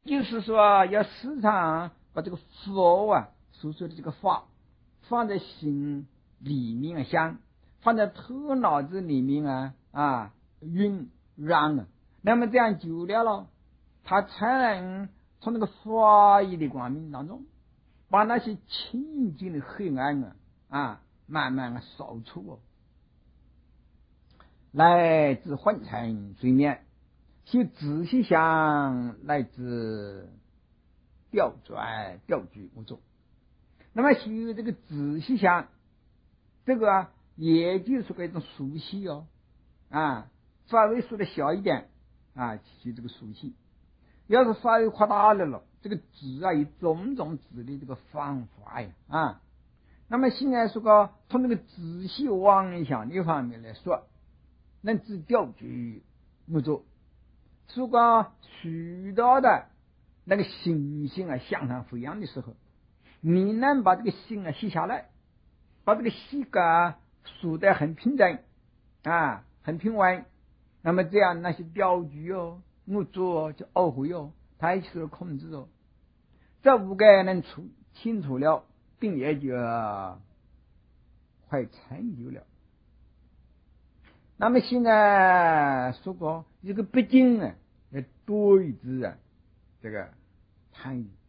就是说要时常把这个佛啊所说的这个法放在心里面想，放在头脑子里面酝酿啊，那么这样久了，他才能从那个法义的光明当中，把那些清净的黑暗慢慢扫除来自昏沉睡眠，修仔细想来自调转调举无助。那么修这个仔细想，这个也就是个一种熟悉范围缩的小一点修这个熟悉。要是范围扩大了这个指以种种指的这个方法那么现在说个从这个仔细妄想的方面来说，能治调举无助，说个许多的那个心性向上飞扬的时候，你能把这个心写下来，把这个心数得很平整很平稳，那么这样那些调举无助就懊悔它也是控制这五个能清楚了，并也就快成就了。那么现在说过这个北京对峙这个参与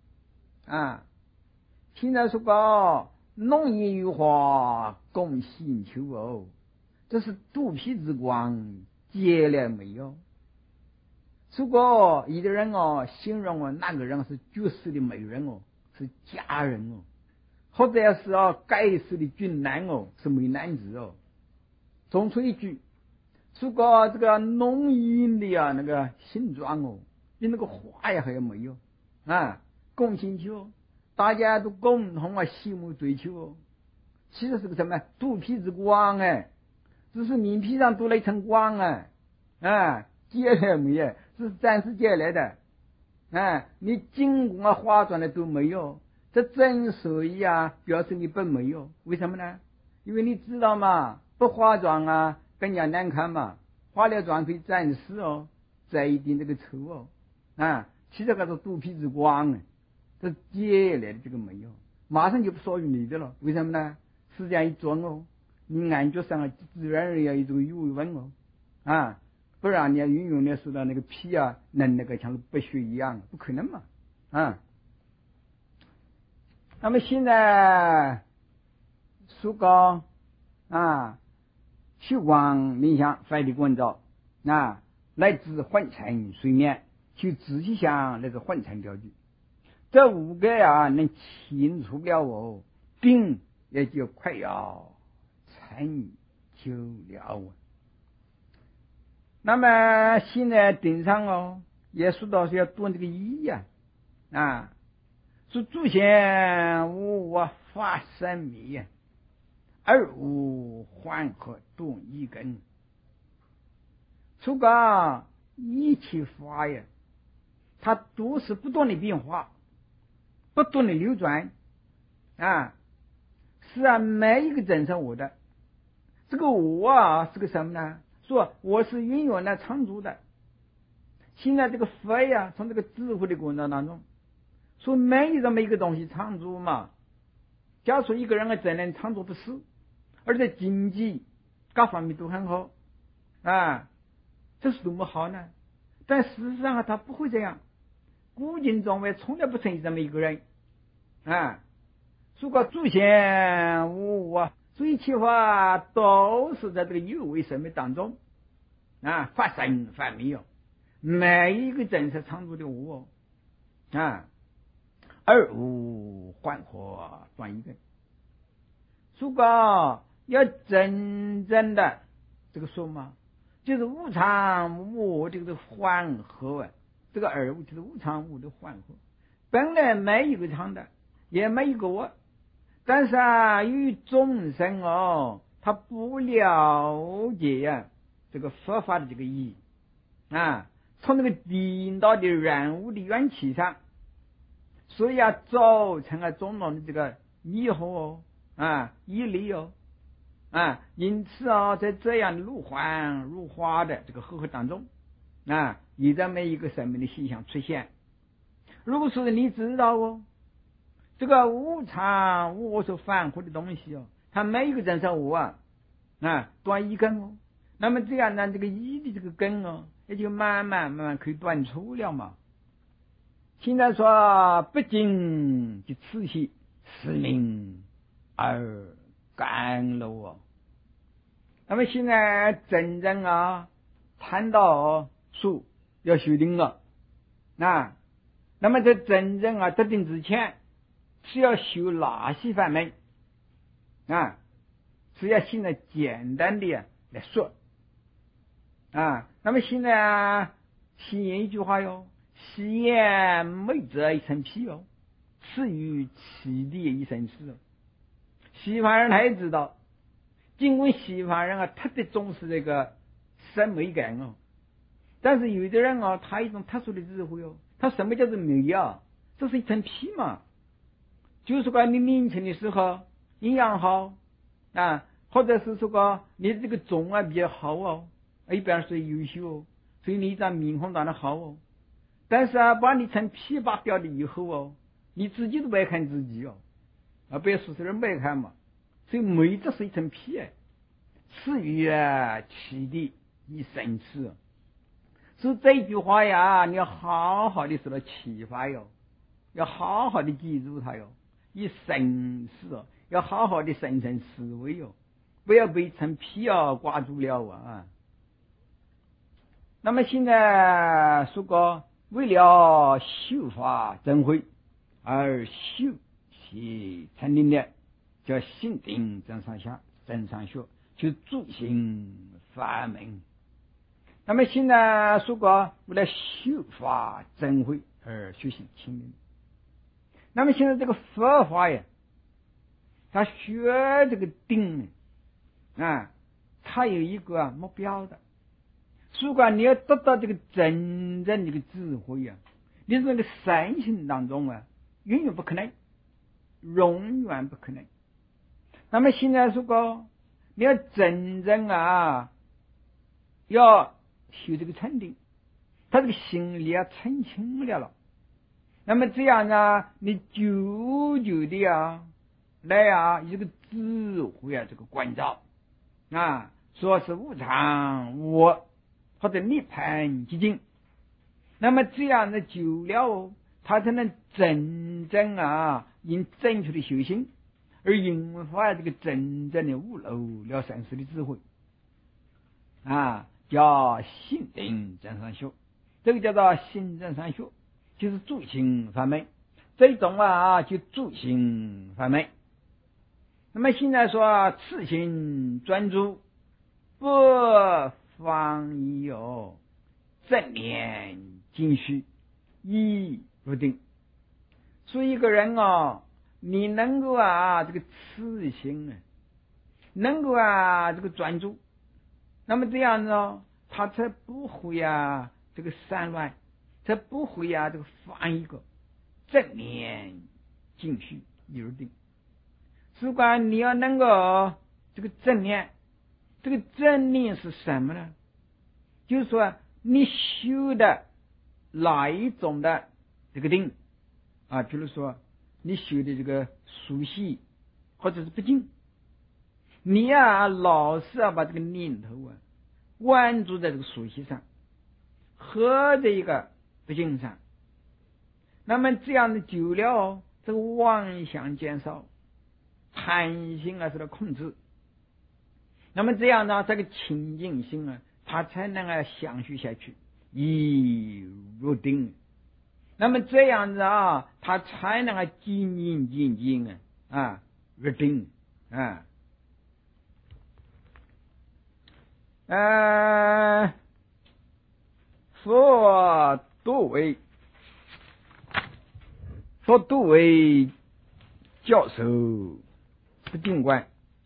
现在说过农业与化共兴秋这是肚皮之光结了没有？如果有的人形容那个人是绝世的美人是佳人或者是盖世的俊男是美男子总出一句，如果这个农业的那个形状比那个花还要美共兴秋，大家都共同羡慕追求其实是个什么肚皮之光只是你皮上多了一层光结了没有？这是暂时结来的你经过化妆的都没有，这真所以表示你本没有。为什么呢？因为你知道嘛，不化妆更加难看嘛，化了妆可以暂时摘一点这个丑其实这是肚皮之光这结来的这个没有，马上就不属于你的了。为什么呢？时间一转你感觉上自然而然一种余温不然你运用的说到那个皮能那个像白雪一样，不可能嘛那么现在说高虚妄冥想快的关照来自昏沉睡眠，去仔细想那个昏沉调举，这五个能清楚了并也就快要成就了那么现在顶上也说到是要断这个一说诸贤无法生迷而无缓和断一根，说个一切法它都是不断的变化，不断的流转是每一个真是我的，这个我是个什么呢？说我是运用来창조的。现在这个佛从这个智慧的过程当中，说没有这么一个东西창조嘛。假如说一个人真能창조不是，而且经济各方面都很好这是多么好呢？但事实上他不会这样，古今中外从来不曾有这么一个人说过诸贤无所以一切法都是在这个有为生命当中发生发没有，每一个真实창조的我而无缓和断一根。如果要真正的这个说嘛，就是无常无我这个缓和这个而物就是无常无的缓和，本来没一个常的，也没一个我，但是由于众生他不了解这个佛法的这个意义从那个颠倒的人物的缘起上，所以造成种种的这个迷惑疑虑因此在这样如幻如化的这个和合当中有这么一个生命的现象出现。 如果说你知道哦，这个无常无我所反复的东西哦，它每一个真上我断一根哦，那么这样呢，这个一的这个根哦，也就慢慢可以断除了嘛。现在说不尽的此系，是命而甘露哦。那么现在真正谈到书要修定了那么在真正得定之前，是要修哪些法门是要现在简单的来说那么现在先一句话哟，西言美则一层皮哦，此于其地一层丝哦。西方人他也知道，尽管西方人特别重视这个审美感哦，但是有的人他一种特殊的智慧哦，他什么叫做美这是一层皮嘛，就是说你年轻的时候营养好或者是说你这个种比较好哦，一般是优秀哦，所以你这面孔长得好哦。但是把你层皮扒掉了以后哦，你自己都不爱看自己不要说是人不爱看嘛。所以美这是一层皮此于其地一生次。所以这句话你要好好的受到启发哟，要好好的记住它哟，一生次要好好的深层思维哟，不要被一层皮挂住了那么现在说过，为了修法正慧而修其成定的，叫心定真上学，就诸行法门。那么现在说过，为了修法正慧而修行清净。那么现在这个佛法他学这个定他有一个目标的。如果你要得到这个真正的智慧你是那个三性当中永远不可能，永远不可能。那么现在如果你要真正要修这个禅定，他这个心里澄清了那么这样你久久的来一个智慧这个关照说是无常无我或者涅槃寂静，那么这样的久了他才能真正因正确的修行而引发这个真正的悟漏了生死的智慧叫心定真上学。这个叫做心真上学，就是诸行法门，这种就诸行法门。那么现在说此行专注不方已有正念精虚一入定。所以一个人你能够这个此行能够这个专注，那么这样子他才不会这个散乱，才不会这个犯一个正念精虚一入定。如果你要能够这个正念，这个正念是什么呢？就是说你修的哪一种的这个定比如说你修的这个熟悉或者是不净，你老是把这个念头关注在这个熟悉上和这一个不净上，那么这样的久了这个妄想减少，贪心受到控制，那么这样呢这个清净心它才能相续下去，以入定。那么这样子它才能渐渐入定佛多为教授不净观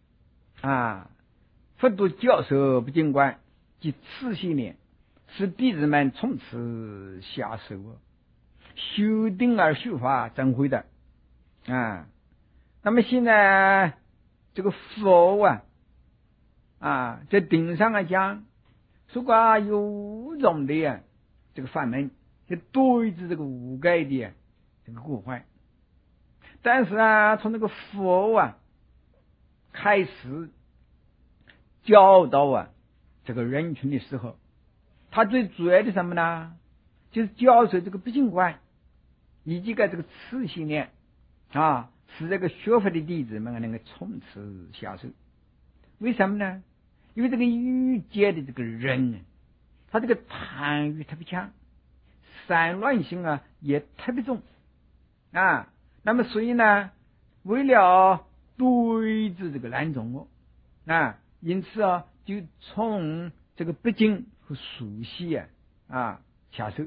佛度教授不净观，即次系念，使弟子们从此下手修定而修法正慧的那么现在这个佛在顶上讲，如果有五种的这个法门，就对治这个无盖的这个过患。但是啊，从那个佛啊开始教导啊这个人群的时候，他最主要的什么呢？就是教授这个不净观以及这个慈心念啊，使这个学佛的弟子们能够从此下手。为什么呢？因为这个欲界的这个人，他这个贪欲特别强，散乱性啊也特别重啊。那么所以呢，为了对治这个懒众啊，因此啊，就从这个不净和熟悉下手，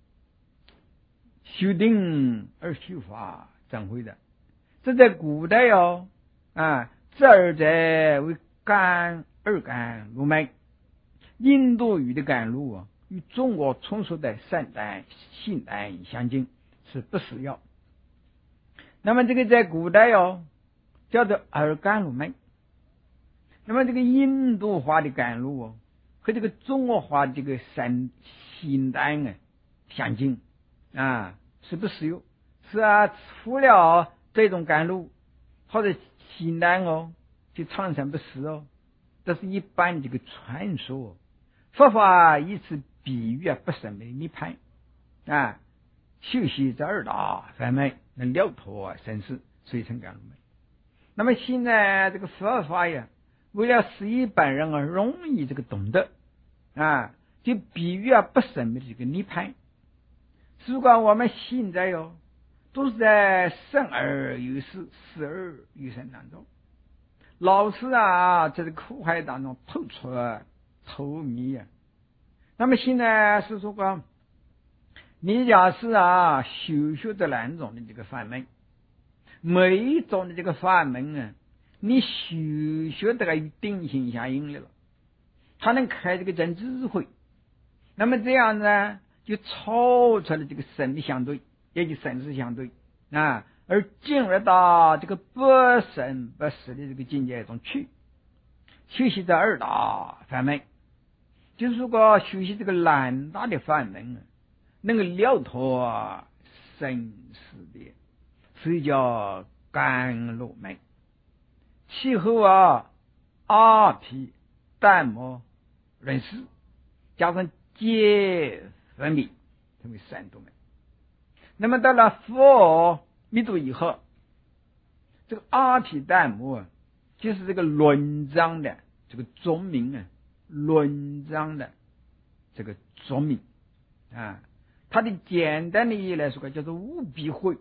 修定而修法，怎会的？这在古代这二者为甘二甘露脉。印度语的甘露与中国传说的善丹、性丹相近，是不死药。那么这个在古代叫做二甘露脉。那么这个印度话的甘露和这个中国话的这个性丹相近是不死药。是除了这种甘露或者性丹就长生不死这是一般这个传说。佛法以此比喻不生的涅槃修习这二大法门，能了脱生死，所以成甘露门。那么现在这个佛法为了使一般人容易这个懂得就比喻不生的这个涅槃。如果我们现在都是在生而有死，死而有生当中，老是在这个苦海当中透出头迷那么现在是说你假是修学的两种的这个法门，每一种的这个法门你修学的与定心相应了，它能开这个真智慧。那么这样呢，就超出了这个生的相对，也就生死相对而进入到这个不生不死的这个境界中去。修习这二大法门，就是如果学习这个两大的法门能够了脱生死的，所以叫甘露门。其后阿毗淡摩论师加上皆分别成为三度门。那么到了佛密度以后，这个阿毗淡摩就是这个论章的这个宗名论章的这个宗名它的简单的意义来说叫做无比慧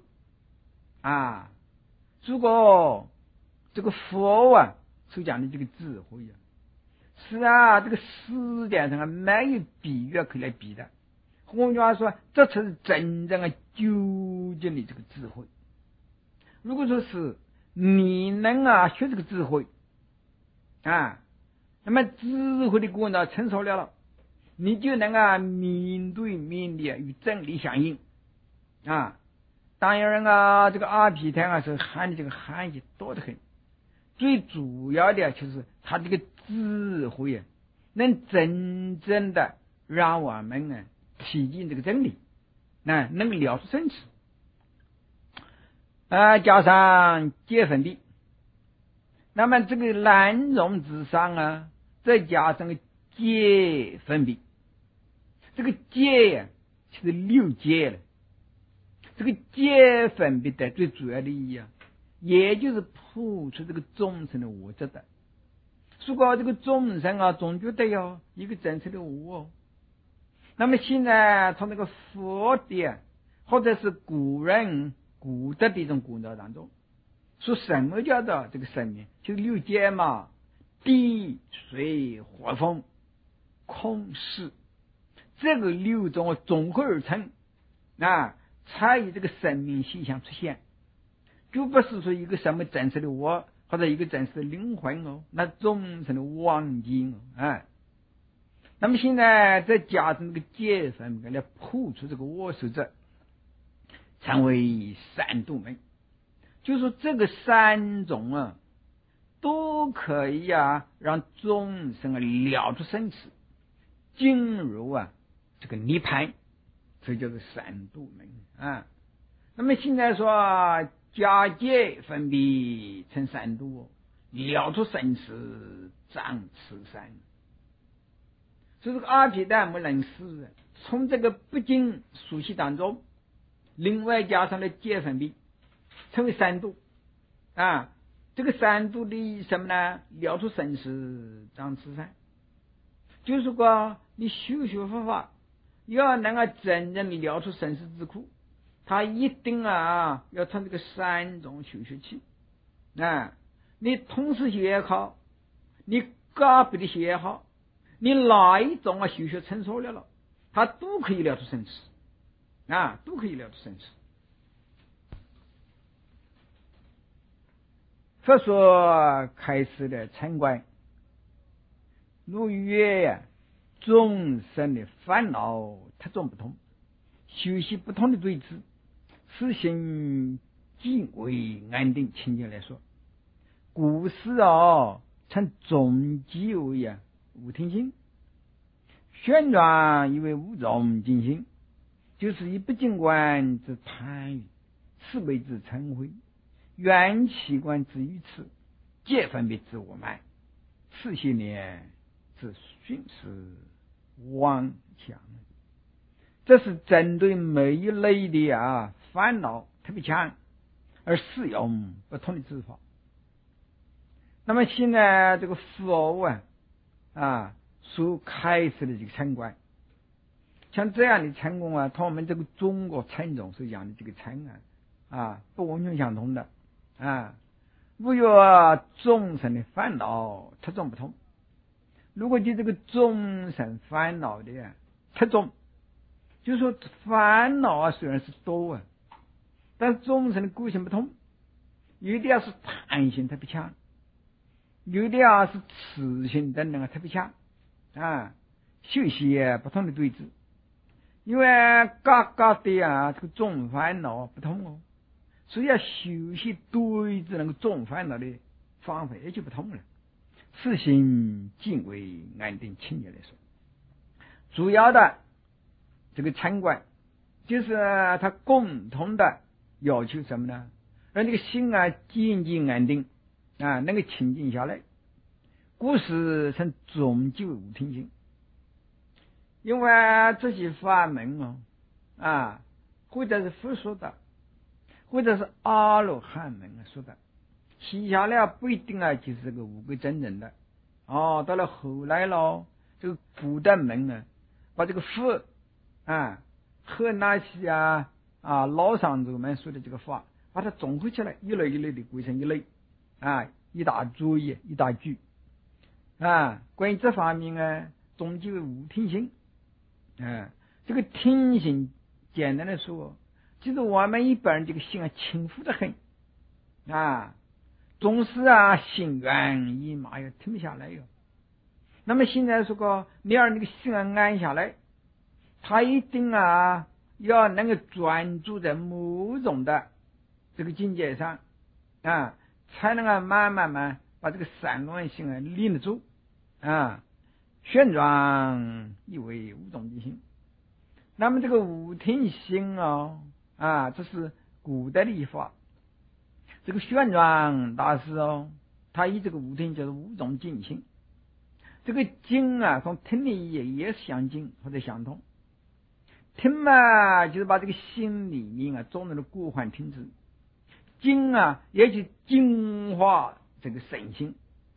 如果这个佛所讲的这个智慧是这个世界上没有比喻可以来比的。换句话说，这才是真正的究竟的这个智慧。如果说是你能学这个智慧那么智慧的果呢成熟了，你就能面对面的与真理相应当然这个阿毗昙是含的这个含义多得很。最主要的就是他这个智慧能真正的让我们体验这个真理能了出生死加上皆分别。那么这个难容之上再加上个皆分别。这个皆就是六界了。这个皆分别的最主要的意义也就是破除这个众生的我执的。如果这个众生总觉得一个真实的我那么现在从那个佛的或者是古人古德的一种古道当中说什么叫做这个生命，就是六界嘛，地水火风空识，这个六种总合而成才有这个生命现象出现，就不是说一个什么真实的我或者一个真实的灵魂那众生的妄境那么现在再加上这个界分来破除这个我守者，成为三度门。就是说这个三种都可以让众生了出生死，进入这个涅槃，这就是三度门那么现在说假借分别成三度，了出生死长慈善。所以这个阿毗达摩能师从这个不净熟悉当中，另外加上了解分别，成为三度啊。这个三度的什么呢？了出生死长慈善，就是说你修学佛法要能够真正的了出生死之苦，他一定要从这个三种修学起啊。你同时学也好，你个别的学也好，你哪一种修学成熟了，他都可以了出生死啊，都可以了出生死。佛说开始的参观，如曰呀，众生的烦恼特种不同，修习不同的对治，使心极为安定清净来说，故事称终极为无听心，旋转以为无种进行，就是以不净观之贪欲，慈悲之嗔恚，缘起观之愚痴，界分别之我慢，次些年之徇私妄想。这是针对每一类的烦恼特别强而适用不同的治法。那么现在这个佛所开始的这个参观，像这样的参观同我们这个中国禅宗所讲的这个参不完全相同的无有众生的烦恼特种不同。如果就这个众生烦恼的特种，就是说烦恼虽然是多但是众生的个性不同，有的是贪心特别强，有的是痴心等等特别强修习不同的对治。因为各个的这个众烦恼不同所以要修习对治那个众烦恼的方法也就不同了，此心尽为安定清净来说。主要的这个参观就是他共同的要求什么呢？让这个心渐渐安定能够清净下来，故是称终极无听心。因为这些法门或者是佛说的，或者是阿罗汉门说的，写下来不一定就是这个五个真人的到了后来这个古代门把这个佛和那些老上祖们说的这个法把它综合起来，一类一类的归成一类一大作业一大句关于这方面终极无听心这个听心简单的说，就是我们一般人这个心轻浮的很总是心猿意马停不下来那么现在说你让这个心安下来，他一定要能够专注在某种的这个境界上才能慢慢把这个散乱心立得住旋转以为无种之心。那么这个无听心这是古代的一法。这个旋转大师他以这个无听就是无种净心。这个净从听的意义也是相近或者相同。听就是把这个心里面中的过患停止，净也就净化这个身心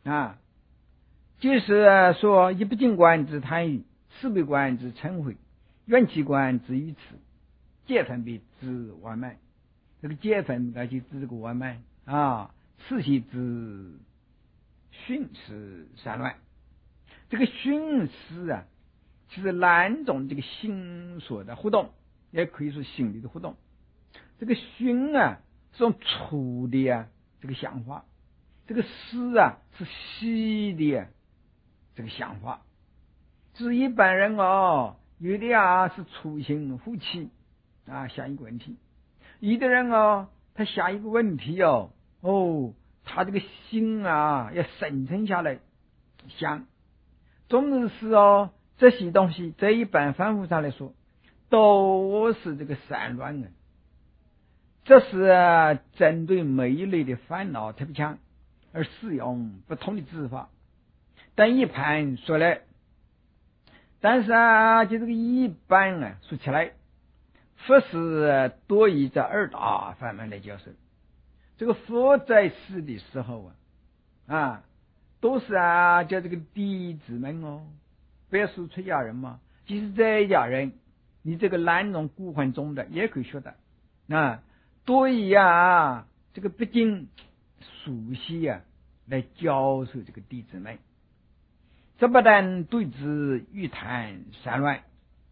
就是说以不净观之贪欲，慈悲观之嗔恚，缘起观之愚痴，界分别之我慢。这个界分就指这个我慢次系之徇私散乱。这个徇私就是两种这个心所的活动，也可以说心理的活动。这个徇是种粗的这个想法，这个思是细的这个想法。就是一般人有的是粗心浮起想一个问题，有的人他想一个问题他这个心要深沉下来想。总之是这些东西在一般反复上来说都是这个散乱这是针对每一类的烦恼特别强而使用不同的指法。但一般说来，但是就这个一般说起来，佛是多以这二大法门来教授。这个佛在世的时候都是叫这个弟子们别说出家人嘛，即使在家人，你这个南种孤幻中的也可以学的多以这个不经熟悉来教授这个弟子们。这不但对之欲谈散乱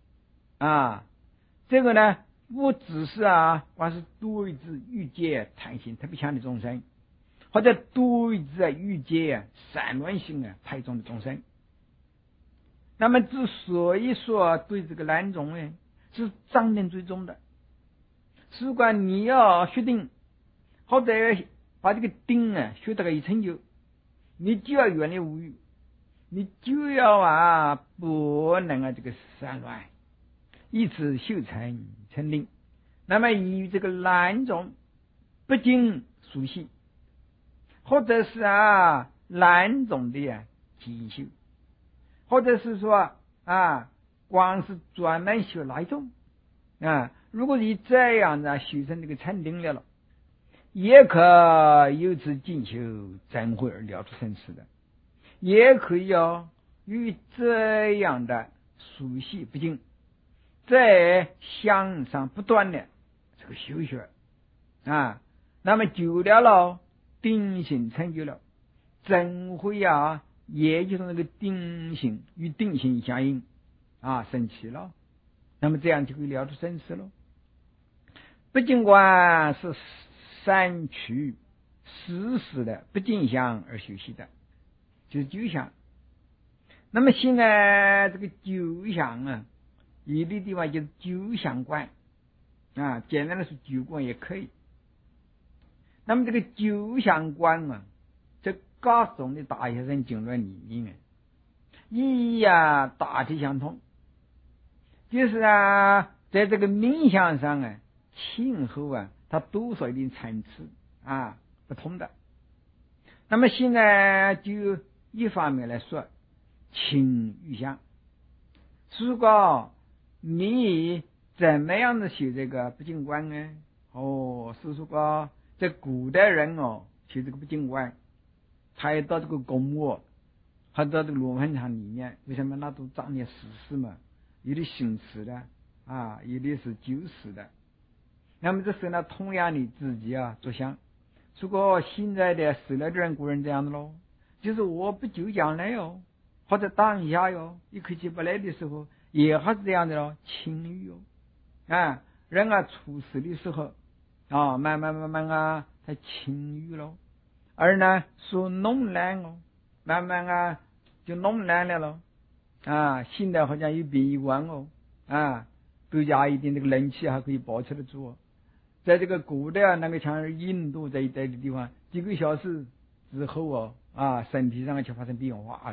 这个呢不只是光是对之欲界贪心特别强的众生，或者对之欲界散乱性太重的众生。那么之所以说对这个难种是障念最重的，如果你要学定，或者把这个定学到一成就，你就要远离无欲，你就要不能这个散乱，以此修成成定。那么以这个难种不经熟悉，或者是难种的进修，或者是说光是专门修那一种如果你这样修成这个成定了，也可由此进修真慧而了出生死的，也可以与这样的熟悉不精，在向上不断的这个修学那么久了定性成就了，真慧也就是那个定性与定性相应升起了，那么这样就可以了出生死了。不净观是删去实时的不净相而修习的，就是九相。那么现在这个九相有的地方就是九相观简单的说九观也可以。那么这个九相观这各种的大学生经论里面意义大体相同，就是在这个冥想上前后它多少一定层次不同的。那么现在就一方面来说情欲相，如果你怎么样的修这个不净观呢是说在古代人修这个不净观，他也到这个公墓，他到这个罗汉场里面，为什么那都葬念死尸嘛？有的行死的有的是救死的。那么这时候呢，同样你自己着想，如果现在的死了的人古人这样的咯，就是我不久将来或者当下一刻起不来的时候，也还是这样的咯，情欲人出世的时候慢慢才情欲咯，而呢说弄烂慢慢就弄烂了咯现在好像有殡仪馆都加一点这个冷气还可以保持得住在这个古代那个像印度这一带的地方，几个小时之后身体上就发生变化了。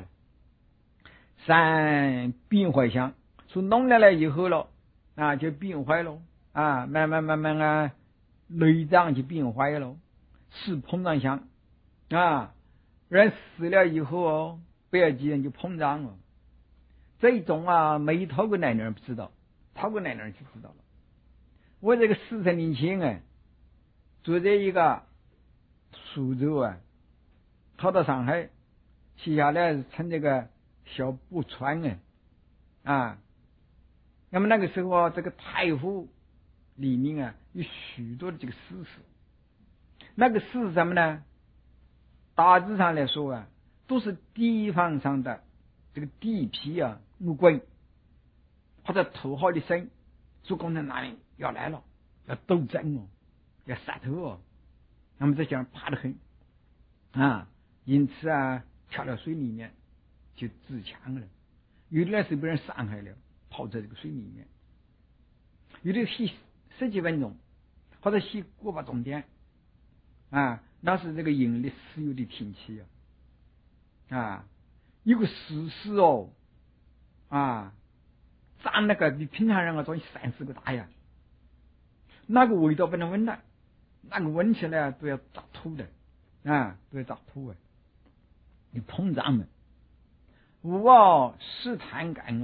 三变坏相，说弄烂了以后了就变坏了慢慢内脏就变坏了。是膨胀相人死了以后不要急人就膨胀了。这一种没透过那人不知道，透过那人就知道了。我这个40年前住在一个苏州跑到上海，去下来乘这个小步船那么那个时候这个太湖里面有许多的这个石室，那个是什么呢？大致上来说都是地方上的这个地皮木棍或者土豪的生，说共产党人要来了，要斗争要杀头那么这些人怕得很因此跳到水里面就自强了。有的人是被人伤害了，泡在这个水里面，有的洗10几分钟或者洗过把钟点那是这个引力石油的天气有个石狮长那个比平常人长30个大呀，那个味道不能闻的那个闻起来都要打吐的都要打吐你膨胀的试探感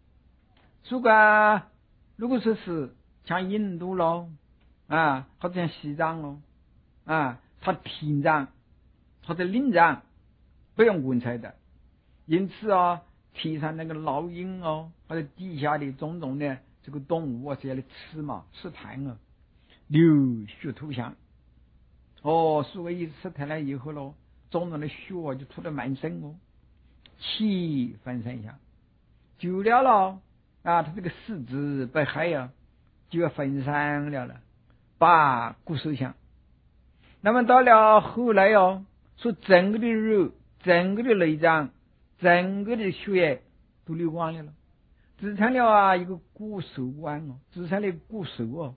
如果说是像印度咯或者像西藏咯他厅长或者领长不用闻菜的，因此提倡那个老鹰或者底下的种种的这个动物是要来吃嘛，试探流血吐象所以试探了以后咯，种种的血就吐得满身气分散下，久了咯他这个四肢被害就要分散了把骨受想。那么到了后来说整个的肉、整个的内脏、整个的血液都流光了只剩了一个骨瘦管只剩了骨瘦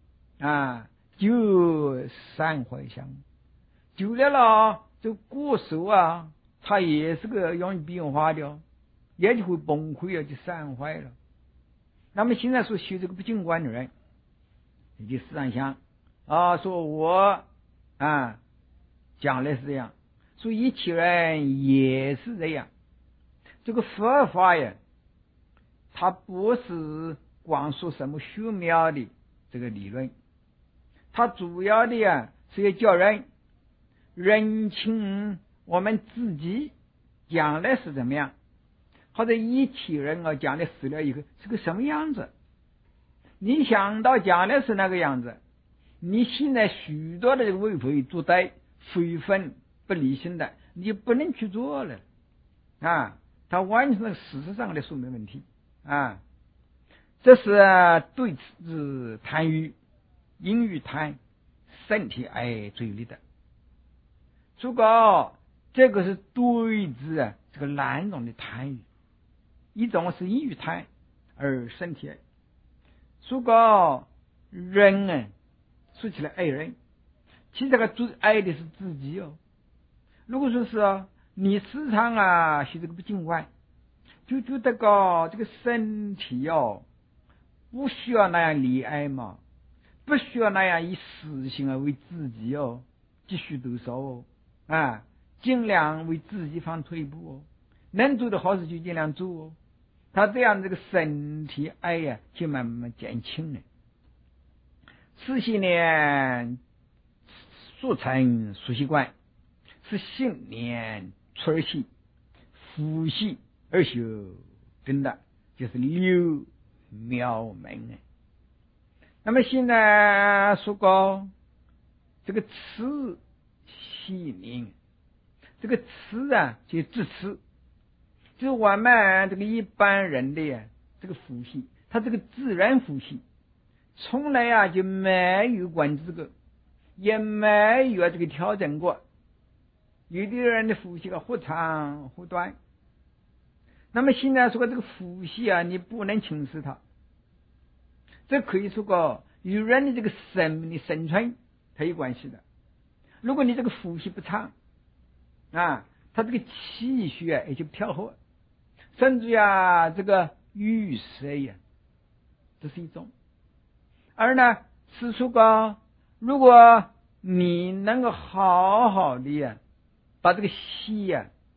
就散坏相。久了这骨瘦它也是个容易变化的也就会崩溃就散坏了。那么现在说学这个不净观的人你就思想说我将来是这样，说一切人也是这样。这个佛法它不是光说什么玄妙的这个理论，它主要的是要叫人认清我们自己将来是怎么样，或者一切人将来死了以后是个什么样子。你想到将来是那个样子，你现在许多的这个为非作歹、非分不理性的，你就不能去做了它完全是事实上的说明问题这是对治贪欲、淫欲贪、身体爱罪力的。如果这个是对治这个两种的贪欲，一种是淫欲贪而身体爱。如果人说起来爱人，其实这个最爱的是自己如果说是你时常学这个不净观，就觉得这个身体不需要那样溺爱嘛，不需要那样以私心为自己继续得手尽量为自己放退步能做的好事就尽量做他这样这个身体爱就慢慢减轻了。此些呢速成熟习惯，是信念出而习，复习而修，真的就是六妙门那么现在说过这个持信念，这个持就自持，就是我们这个一般人的这个复习，他这个自然复习从来就没有管这个，也没有这个调整过。有的人的复习忽长忽短，那么现在说这个复习你不能轻视它，这可以说过与人的这个生命的生存它有关系的。如果你这个复习不长它这个气血也就调和，甚至这个淤塞这是一种。而呢是说过如果你能够好好的把这个气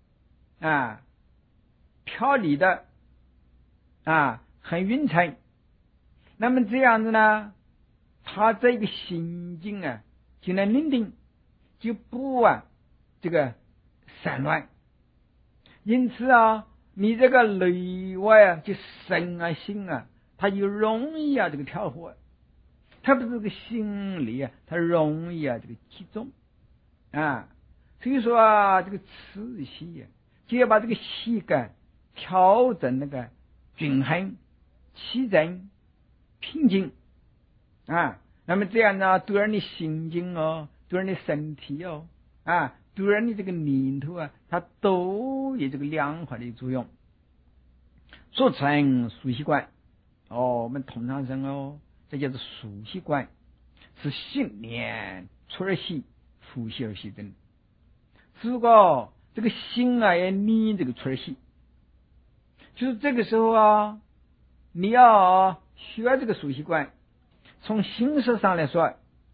调理的很匀称，那么这样子呢他这个心境就能宁定，就不这个散乱。因此你这个内外就身心它就容易这个调和，它不是这个心理它容易这个集中所以说这个持息就要把这个气感调整那个均衡、齐整、平静那么这样呢对人的心境对人的身体对人的这个念头它都有这个良好的作用。做成熟习惯我们通常说这叫做熟习惯，是信念出而习，复习而习真。如果这个心也念这个出而习，就是这个时候你要学这个熟习惯，从形式上来说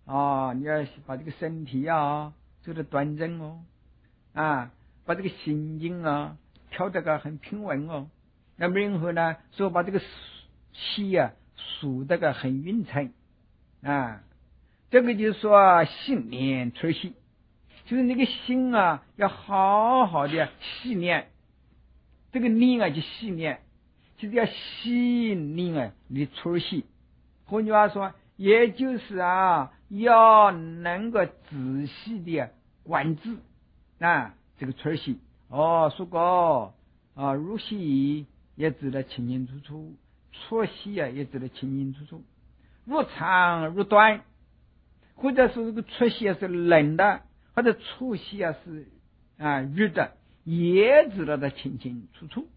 你要把这个身体做得端正把这个心境调得个很平稳那么然后呢，说把这个气数得个很匀称这个就是说心念出息，就是那个心要好好的细念，这个念就细念，就是要细念你出息。换句话说，也就是要能够仔细的观知这个出息说过入息也知道清清楚楚，出息也知道清清楚楚，入长入短，或者是这个出息是冷的，或者出息是热的，也知道的清清楚楚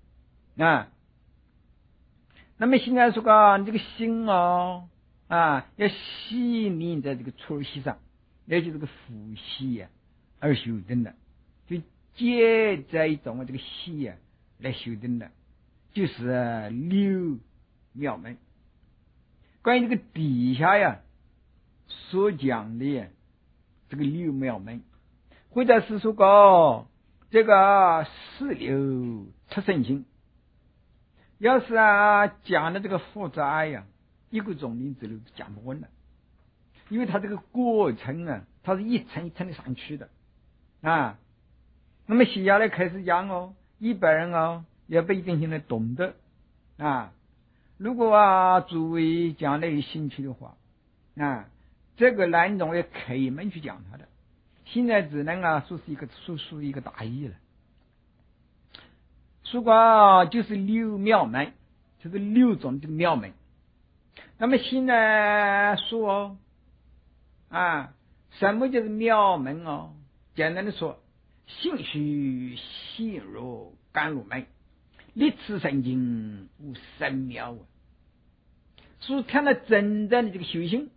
那么现在说个这个心要细腻在这个出息上，也就是这个呼吸而修正的，就借这一种这个息来修正的，就是六妙门。关于这个底下所讲的这个六妙门，或者是说个这个四流特生心，要是讲的这个复杂一个钟头之内讲不完了，因为它这个过程它是一层一层的上去的那么接下来开始讲一般人也不一定现在懂得如果诸位将来有兴趣的话这个难容也开门去讲它的，现在只能说是一个大意了。说过就是六妙门，就是六种这个妙门。那么现在说什么叫做妙门简单的说，性虚细如甘露门，立次神经无神妙所以看到真正的这个修行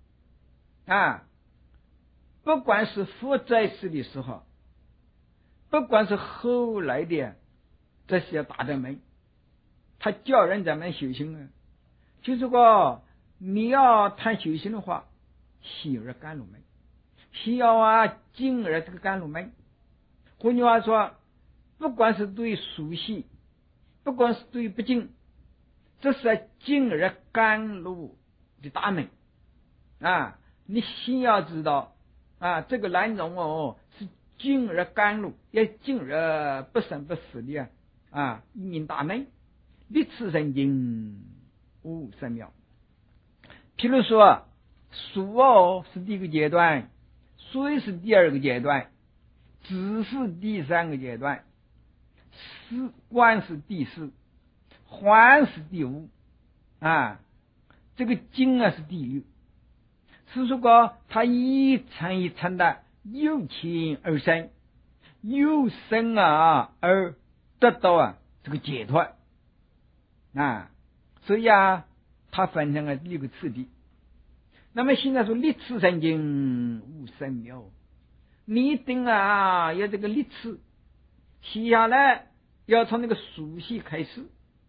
不管是佛在世的时候，不管是后来的这些大德们，他教人咱们修行就是说你要谈修行的话，细入甘露门，需要进入这个甘露门。换句话说，不管是对熟悉，不管是对不进，这是进入甘露的大门你先要知道这个难容是进入甘露，也进入不生不死的一名大门，立次神经无神妙。譬如说数是第一个阶段，水是第二个阶段，止是第三个阶段，观是第四，观是第五这个经是第六。是说过它一层一层的由情而生，由生而得到这个解脱所以它分成了六个次第。那么现在说立次神经无神妙，你一定要这个立次，接下来要从那个熟悉开始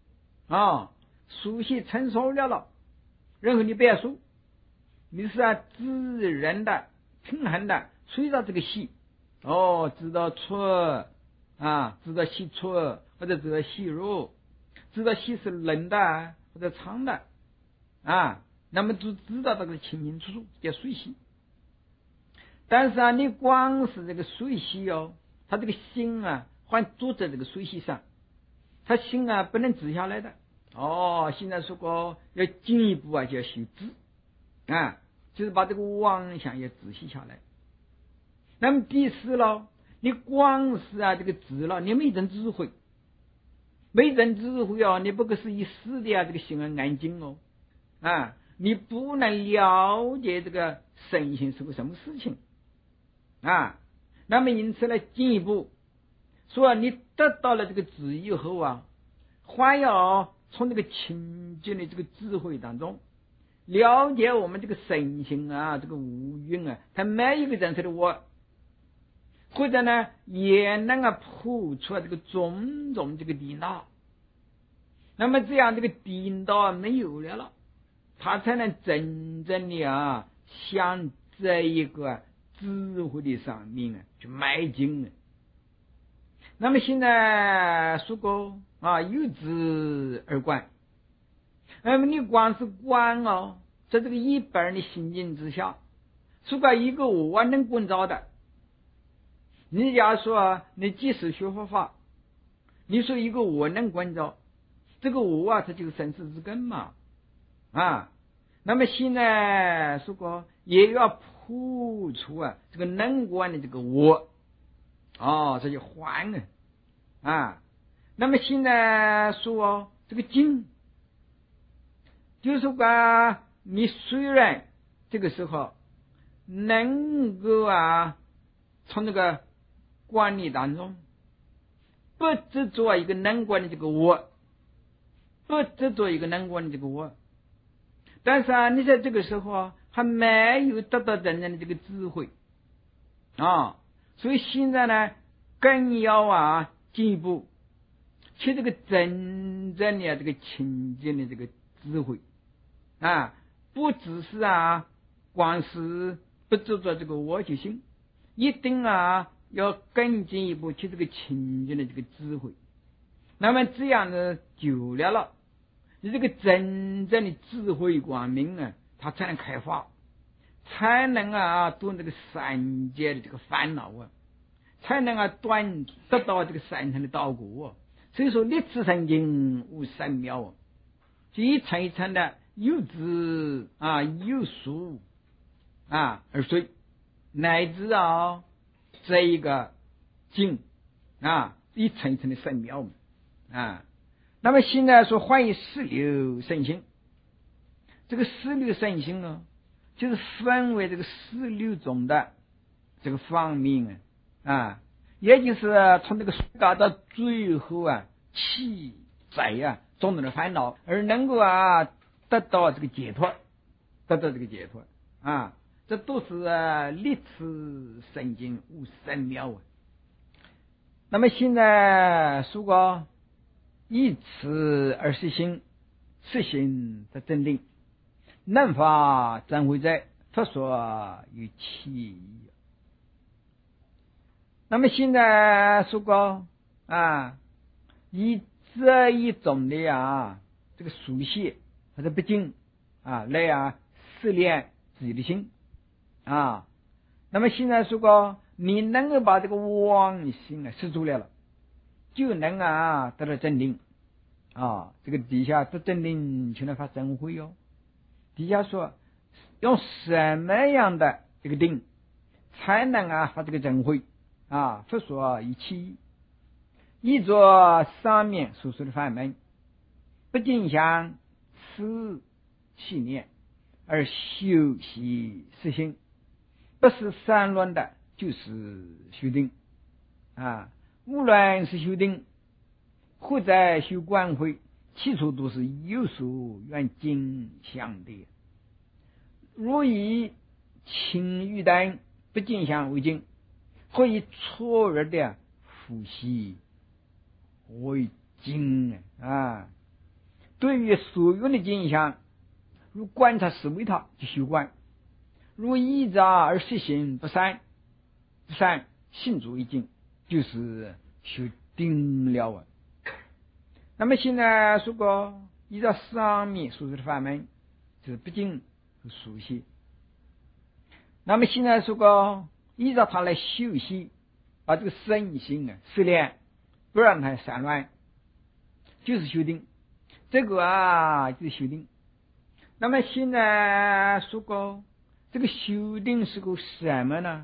熟悉成熟了，然后你不要说你是自然的平衡的随着这个细知道出知道细出或者知道细入，知道细是冷的或者长的那么就知道这个清清楚楚叫水细。但是你光是这个水细他这个心还坐在这个水细上，他心不能止下来的现在说过要进一步就要修止就是把这个妄想也仔细下来。那么第四了，你光是这个知了，你没种智慧，没种智慧你不过是一时的这个心安静你不能了解这个身心是个什么事情那么因此呢，进一步说你得到了这个智以后还要从这个清净的这个智慧当中了解我们这个身心这个五蕴它每一个人生的我，或者呢也能破除这个种种这个颠倒。那么这样这个颠倒没有了，他才能真正的相这一个智慧的上面去迈进。那么现在说过由智而观，那么你光是观在这个一般人的心境之下，如果一个我能观照的，你假如说你即使学佛法，你说一个我能观照，这个我它就是生死之根嘛那么现在说过也要破除这个能观的这个我这就换了那么现在说这个境，就是说你虽然这个时候能够从这个观理当中不执着一个能观的这个我，不执着一个能观的这个我，但是你在这个时候还没有得到真正的这个智慧所以现在呢更要进一步去这个真正的这个清净的这个智慧不只是光是不执着这个我就行，一定要更进一步去这个清净的这个智慧。那么这样呢久了你这个真正的智慧光明它才能开发，才能断这个三界的这个烦恼才能得到这个三层的道果所以说立此生经无三妙就一层一层的有知有数而遂乃至这一个经一层一层的生妙那么现在说换以十六圣心，这个十六圣心就是分为这个16种的这个方面也就是从这个达到最后气在种种的烦恼而能够得到这个解脱，这都是立此生经无生妙那么现在说过以此而实行，实行的真定，能发真慧者，佛说有其意。那么现在说过以这一种的这个熟悉或者不精来试炼自己的心那么现在说过你能够把这个妄心识出来了，就能得到真定这个底下得真定就能发真慧底下说用什么样的这个定才能发这个真慧佛说以其依着上面所说的法门，不仅想思气念而修习实行，不是散乱的就是修定无论是修定或者修观慧，起初都是有所缘境相的。如以情欲等不尽相为境，或以错误的呼吸为境对于所用的景象，如观察思维它就修观，如依着而实行不散信主一境，就是修定了那么现在说过依照上面所说的法门，就是不净和熟悉。那么现在说过依照它来修习，把这个身心试炼，不让它散乱，就是修定。这个就是修定。那么现在说过这个修定是个什么呢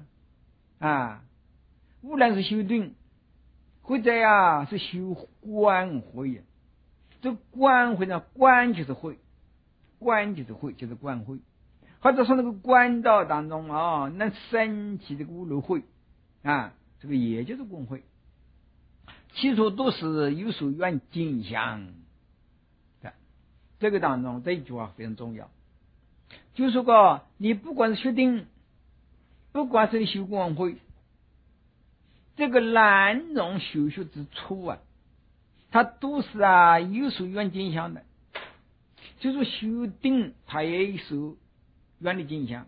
无论是修定或者是修观慧这观慧呢，观就是慧，就是观慧，或者说那个观道当中能升起这个无漏慧这个也就是观慧。起初都是有所缘境相的，这个当中这一句话非常重要，就是说你不管是修定，不管是修观慧，这个难容修学之处它都是有所缘境相的。就是修定它也有所缘的境相，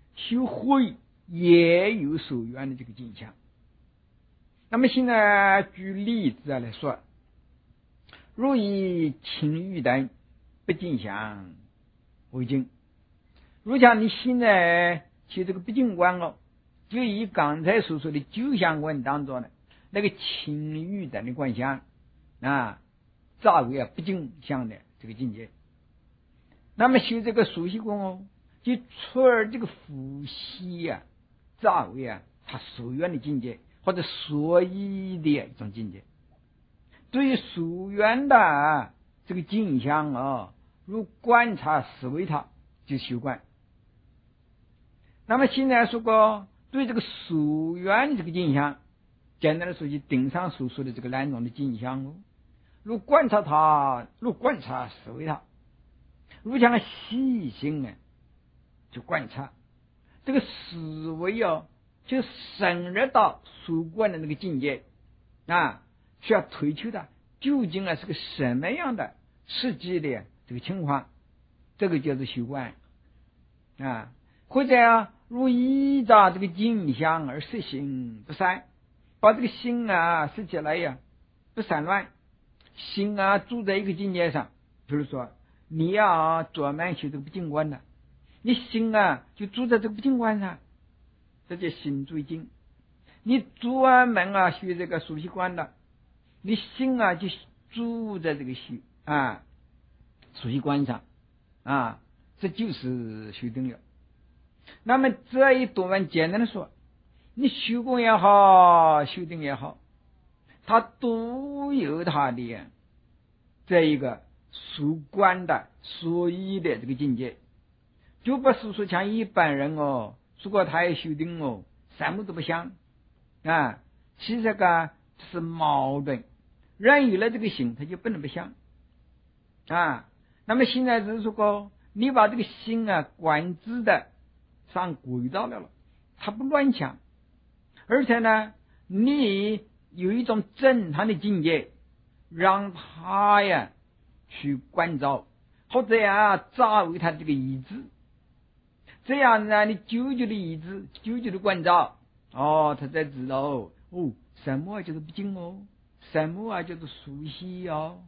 修慧也有所愿的这个境象。那么现在举例子来说，如以青玉灯不净香为净，如像你现在去这个不净观就以刚才所说的九相观当中的那个青玉灯的观相作为不净香的这个境界。那么修这个熟悉观就出而这个伏羲作为他所愿的境界，或者所依的一种境界。对于所愿的这个境象如观察思维它，就修观。那么现在说过对这个所愿的这个境象，简单的说就顶上所说的这个两种的境象如观察它，如观察思维它，如像细心就观察这个思维就深入到所观的那个境界需要推求的究竟是个什么样的实际的这个情况，这个叫做修观或者如依照这个境象而实行不散，把这个心使起来不散乱，心住在一个境界上。比如说你专门修这个不净观的，你心就住在这个不净观上，这叫心最净。你专门学这个熟悉观的，你心就住在这个熟悉观上这就是修定了。那么这一段简单的说，你修功也好，修定也好，它都有它的这一个所观的所依的这个境界，就不是说像一般人如果他也修定什么都不想其实是矛盾。人有了这个心，他就不能不想那么现在是说你把这个心观知的上轨道了，他不乱想，而且呢你有一种正常的境界，让他去关照，或者作为他这个意志，这样呢你久久的意志，久久的关照他才知道什么就是不净什么叫做熟悉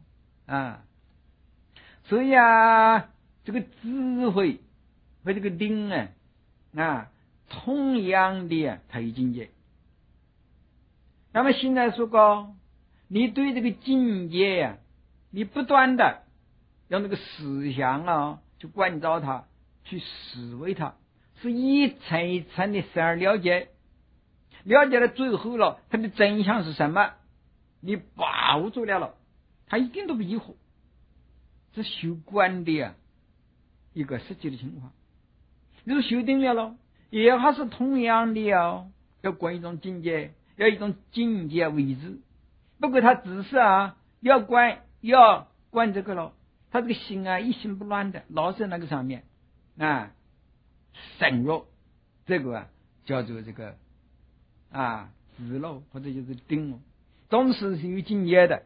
所以这个智慧和这个灵同样的它有境界。那么现在说过你对这个境界你不断的用那个思想去关照它，去思维它，是一层一层的深而了解，了解了最后了它的真相是什么，你把握住了它一定都不疑惑，这修观的一个实际的情况。如果修定了也还是同样的要观一种境界，要一种境界为止。不过他只是要观这个了，他这个心一心不乱的老是那个上面深入，这个叫做这个知漏，或者就是定总是有境界的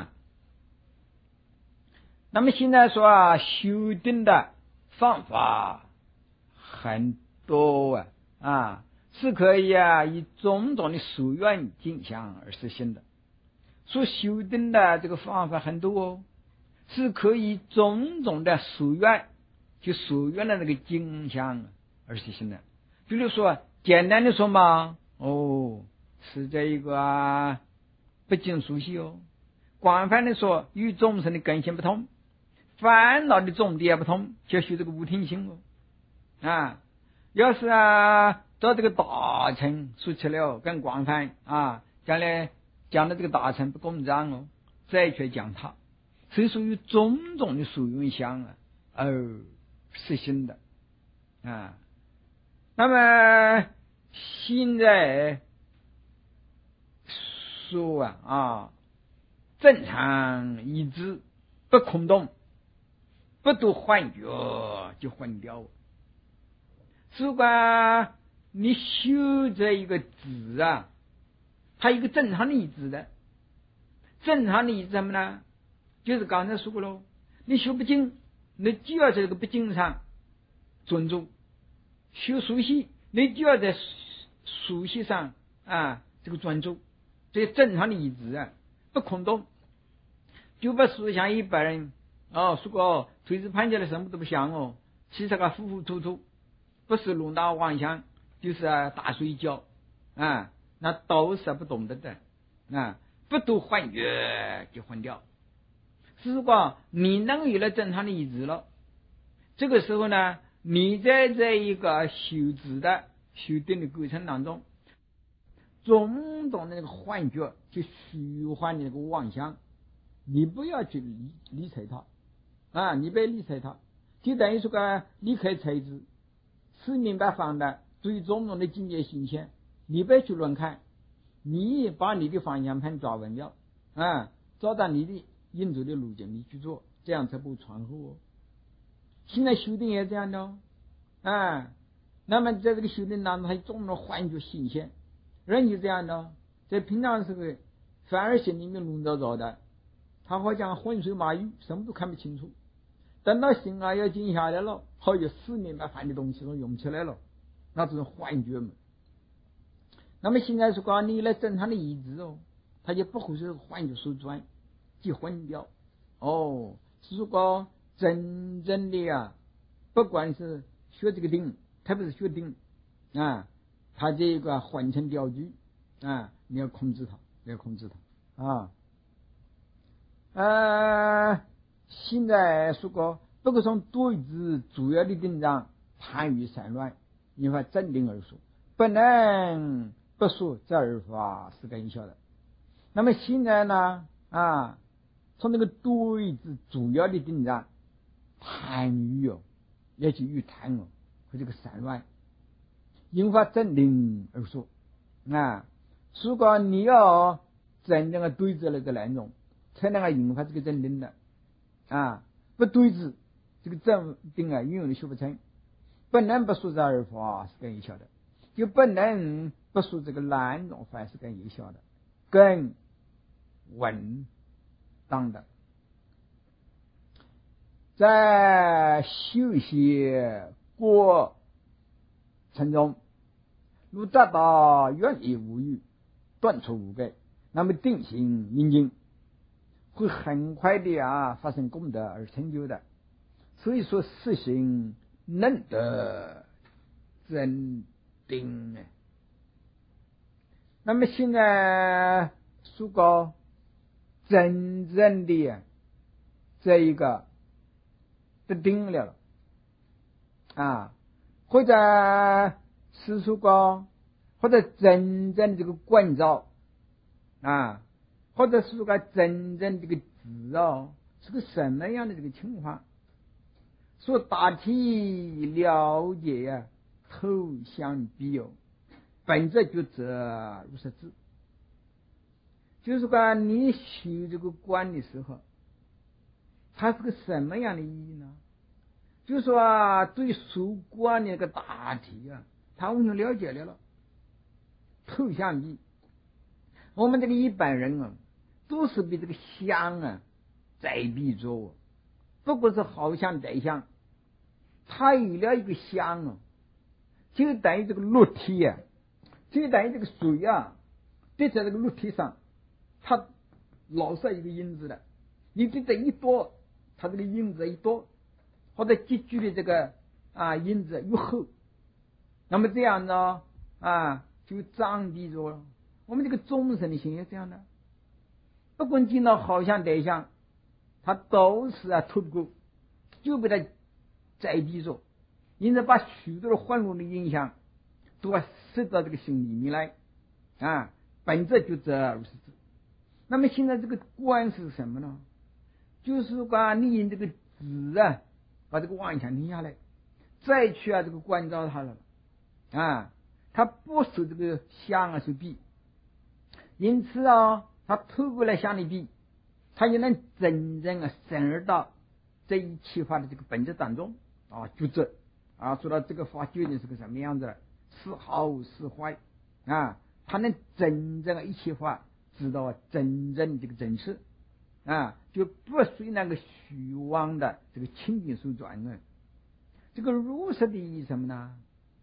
那么现在说修定的方法很多是可以以种种的所愿境象而实现的。所修定的这个方法很多是可以种种的所愿，就所愿的那个境象而实现的。比如说简单的说嘛是这一个不净熟悉广泛的说与众生的根性不同，烦恼的重点也不同，就修这个无听心要是到这个大乘说起来更广泛将来讲的这个大乘不公章再去讲它，是属于种种的所用相而实行的那么现在说正常意志不空洞，不读幻觉就幻掉。如果你修这一个止它一个正常的意志的，正常的意志什么呢？就是刚才说过了，你修不精，你就要在这个不精上专注， 修熟悉，你就要在熟悉上这个专注，这正常的意志不空洞，就不是像一般人如果推子盘起来什么都不想其实个糊糊涂涂，不是龙大妄想，就是打水饺那都是不懂得的不读幻觉就换掉。如果你能有了正常的意志了，这个时候呢，你在这一个修止的修定的过程当中，种种的那个幻觉，就虚幻的那个妄想，你不要去理睬它你不要理睬它，就等于说个离开材质，四面八方的对种种的境界形象，你不要去乱看，你把你的方向盘抓稳了找到你的应走的路径，你去做，这样才不会闯祸现在修订也这样的那么在这个修订当中，还种种幻觉形象，人就这样的，在平常时候反而心里面笼罩着的，他好像浑水马鱼，什么都看不清楚。等到心要静下来了，好有四面八方的东西都涌起来了，那就是幻觉嘛。那么现在说告你来正常的意志他就不会是幻觉所转，就混掉如果真正的不管是学这个定，特别是学定他这个换成调局你要控制它，现在说过不过从对治主要的定章盘于散乱，因为镇定而说，不能不说这二法是个有效的。那么现在呢从那个对治主要的定章盘于也就于谈和这个散乱，引发镇定而说如果你要真正的对治那个内容，才能够引发这个镇定的不对治这个镇定运用的修不成，不能不说这二法是更有效的，就不能不说这个两种法是更有效的，更稳当的。在修习过程中，如达到远离无欲，断除无盖，那么定心宁静，会很快的发生功德而成就的。所以说实行能得真定那么现在说过真正的这一个得定了或者是说过或者真正的这个观照或者是说个真正这个知是个什么样的这个情况，说大体了解头相必本质觉者如是知，就是说你修这个观的时候，它是个什么样的意义呢？就是说对受观的那个大体他完全了解了头相比，我们这个一般人都是被这个相在比着不过是好相歹相，他有了一个相就等于这个陆体就等于这个水滴在这个陆体上，它老是一个因子的，你滴这一多，它这个因子一多，或者积聚的这个因子越厚，那么这样呢就降低着了。我们这个众生的心也这样的，不管见到好相歹相，它都是透过就被它载比着，因此把许多的欢乐的影响都塞到这个心里面来本质就这如是知。那么现在这个观是什么呢？就是把你用这个知把这个妄想停下来，再去这个关照它了它不受这个相所逼，因此它透过来相的逼，它就能真正深入到这一切法的这个本质当中觉知说到这个法究竟是个什么样子了，是好是坏它能真正一切法知道真正这个真实就不随那个虚妄的这个情境所转这个如实的意义什么呢？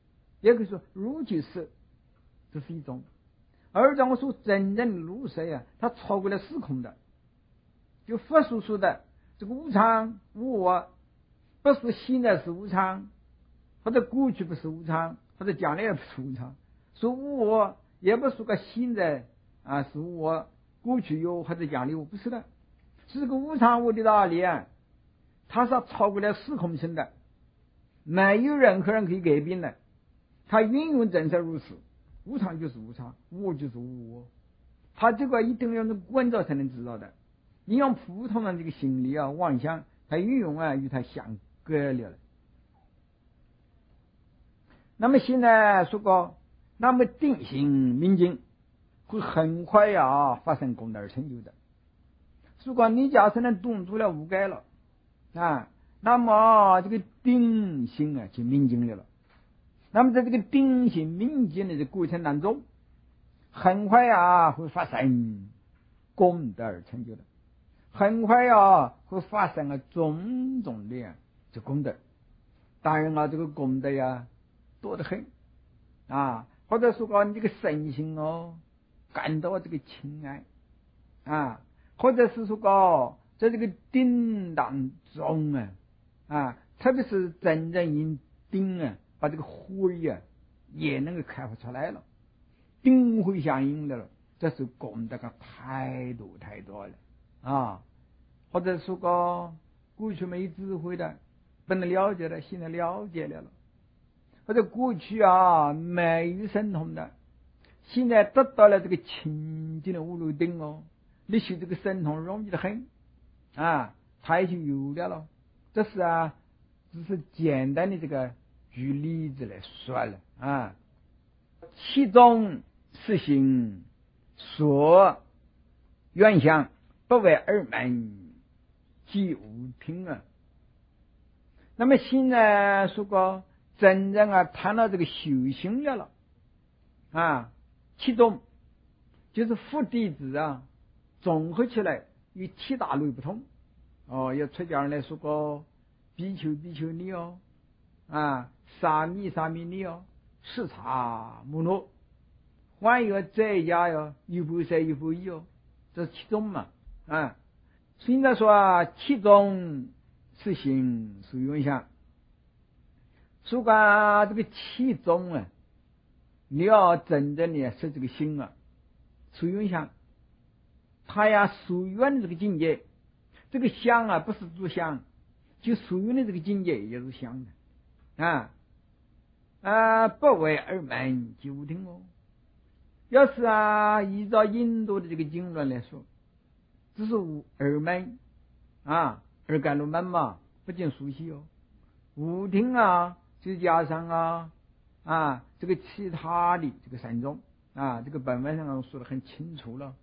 也可以说入即是，这是一种。而在我说真正的入世呀，它超过了时空的，就佛所说的这个无常无我，不是现在是无常，或者过去不是无常，或者将来也不是无常。说无我，也不是个现在是无我，过去有或者将来有，不是的。是这个无常无的道理啊，它是超过了时空性的，没有任何人可以改变的。它运用正是如此，无常就是无常，无我就是无我。它这个一定要用观照才能知道的。你用普通的这个心理妄想，它运用与它相隔了。那么现在说过，那么定心明镜会很快发生功德而成就的。如果你假设能动出了无改了那么这个定心就明镜了。那么在这个定心明镜的这个过程当中，很快会发生功德而成就的，很快会发生种种的这功德。当然这个功德多得很或者说你这个身心感到这个亲爱或者是说在这个定当中特别是真正因定把这个慧也能够开发出来了，定慧相应的了，这是功德太多了或者说过去没智慧的不能了解的，现在了解了，或者过去没有神通的，现在得到了这个清净的无漏定你学这个神通容易的很他也就有了。这是只是简单的这个举例子来说了其中实行所愿想不为二门即无听那么现在说过真正谈到这个修行了其中就是佛弟子综合起来与其他类不同要出家人来说过比丘比丘尼沙弥沙弥尼视察摩罗，还有在家有菩萨有佛意这是其中嘛现在说其中是行所愿想，说这个其中你要真正的是这个心所愿想，他所愿的这个境界，这个想不是做想，就所愿的这个境界也是想的不为二门即无听要是依照印度的这个经论来说，只是二门二甘露门嘛，不尽熟悉无听就加上这个其他的这个三种这个本文上说的很清楚了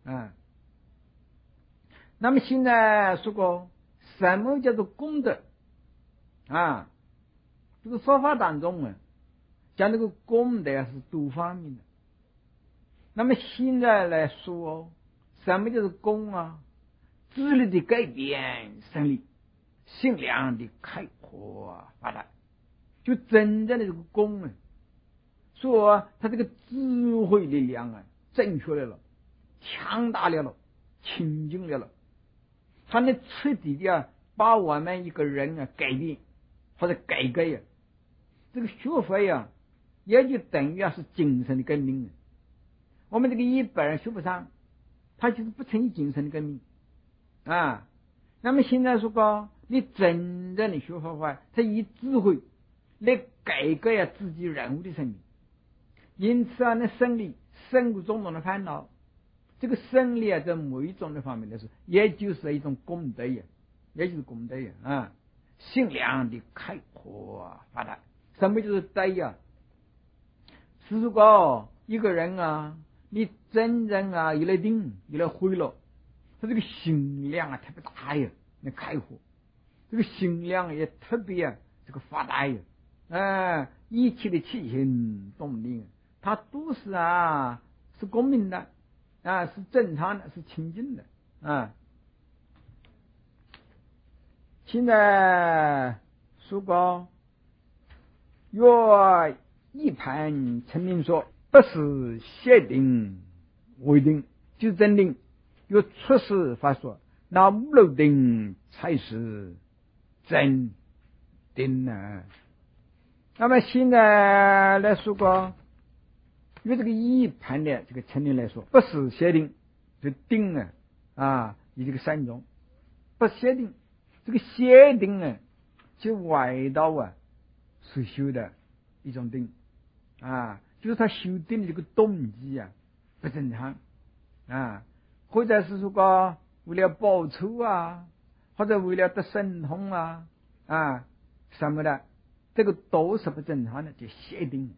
那么现在说过什么叫做功德这个说法当中讲这个功德是多方面的。那么现在来说什么叫做功智力的改变胜利，心量的开阔发达，就真正的这个功说他这个智慧力量正确了，强大了，清净了，他能彻底的把我们一个人改变或者改革这个学佛也就等于是精神的革命我们这个一般人学不上，他就是不成精神的革命那么现在说你真正的学佛法，他以智慧来改革自己人物的生命，因此那胜利胜过种种的烦恼，这个胜利在某一种的方面来说，也就是一种功德也就是功德心量的开阔发达。什么就是德是如果一个人你真正有了定有了慧了，他这个心量特别大那开阔，这个心量也特别这个发达一切的起心动念它都是是公平的是正常的，是清净的现在说过若一盘陈明说，不是邪定为定，就是真定。有出世法说，那五漏定才是真定呢。那么现在来说过，因为这个一盘的这个陈定来说，不是邪定，就定以这个三种，不邪定。这个邪定呢，就外道所修的一种定就是他修定的这个动机不正常或者是说个为了报仇或者为了得神通什么的，这个都是不正常的，就邪定。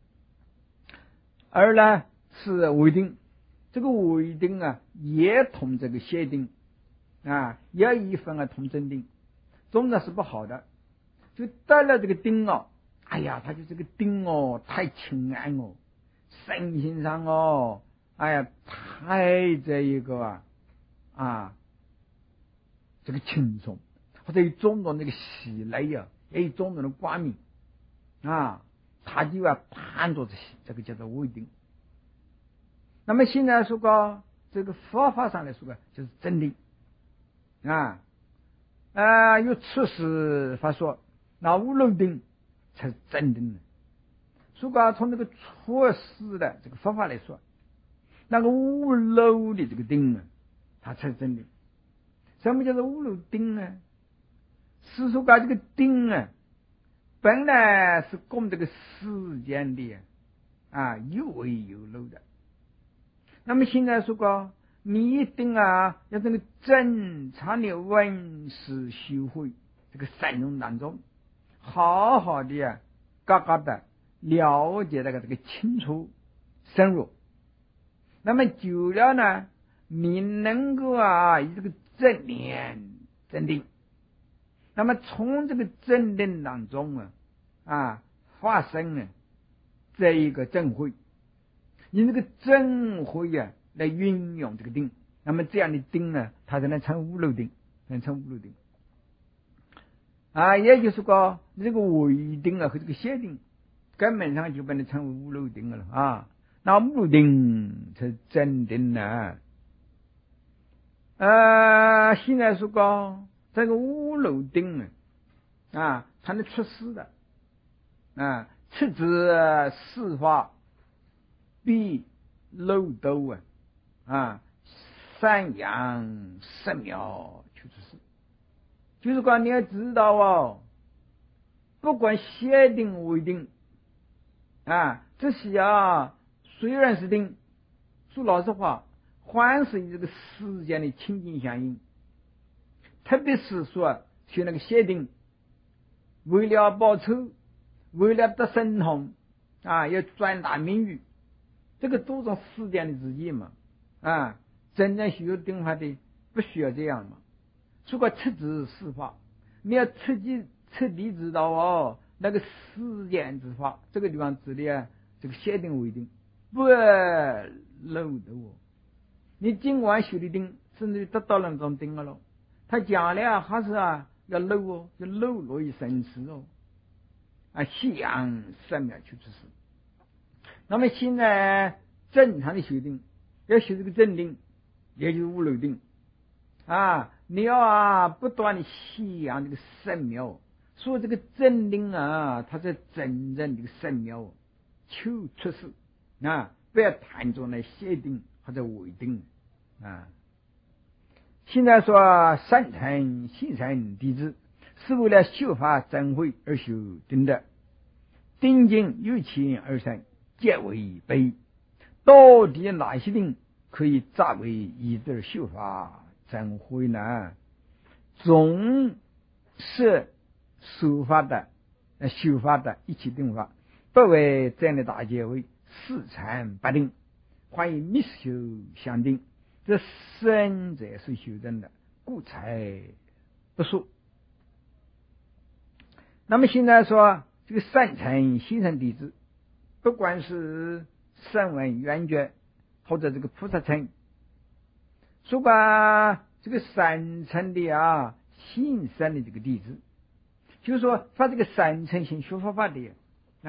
而呢是伪定，这个伪定也同这个邪定也一分同真定，总的是不好的。就得了这个定哎呀，他就这个定太轻安身心上哎呀太这一个这个轻松，或者有种种那个喜乐也有种种的光明他就判着这个叫做伪定。那么现在说个这个佛法上来说个就是真定有出世法说，那五漏定才是真定的。如果从这个出世的这个佛法来说，那个五漏的这个定它才是真定。什么叫做五漏定呢？是说这个定本来是供这个世间的有为有漏的。那么现在说过，你一定要这个正常的闻思修慧这个三种当中，好好的嘎嘎的了解这个清楚深入。那么久了呢，你能够以这个正念正定，那么从这个正定当中发生这一个正慧，你这个正慧来运用这个定，那么这样的定它才能成五漏定，能成五漏定也就是说这个伪定和这个邪定根本上就不能成为五漏定了那五漏定才是真定现在说过这个五漏定它能出世的出自四法必漏斗三阳十秒就出世。就是说你要知道不管邪定伪定这些虽然是定，说老实话，还是与这个世间的清净相应。特别是说学那个邪定，为了报仇，为了得神通要转达名誉，这个都是世间的自己嘛真正学定法的不需要这样嘛。如果彻知四法，你要彻底知道那个世间之法，这个地方指的这个邪定伪定不漏的你尽管修的定，甚至得到那种定了他将来还是要漏就漏落于生死夕阳3秒就出世。那么现在正常的修定要修这个正定，也就是五漏定你要不断的夕阳这个3秒，说这个正定它是真正的3秒求出世不要谈着那邪定或者伪定现在说三乘心乘弟子是为了修法真慧而修定的，定经有情而生，皆为悲。到底哪些定可以作为一致修法真慧呢？总是修法的一起定法，不为这样的大结为四禅八定，欢迎密修相定，这生者是修正的，故才不说。那么现在说这个三乘心乘弟子，不管是声闻缘觉或者这个菩萨乘，说把这个三乘的心乘的这个弟子，就是说他这个三乘性学佛法的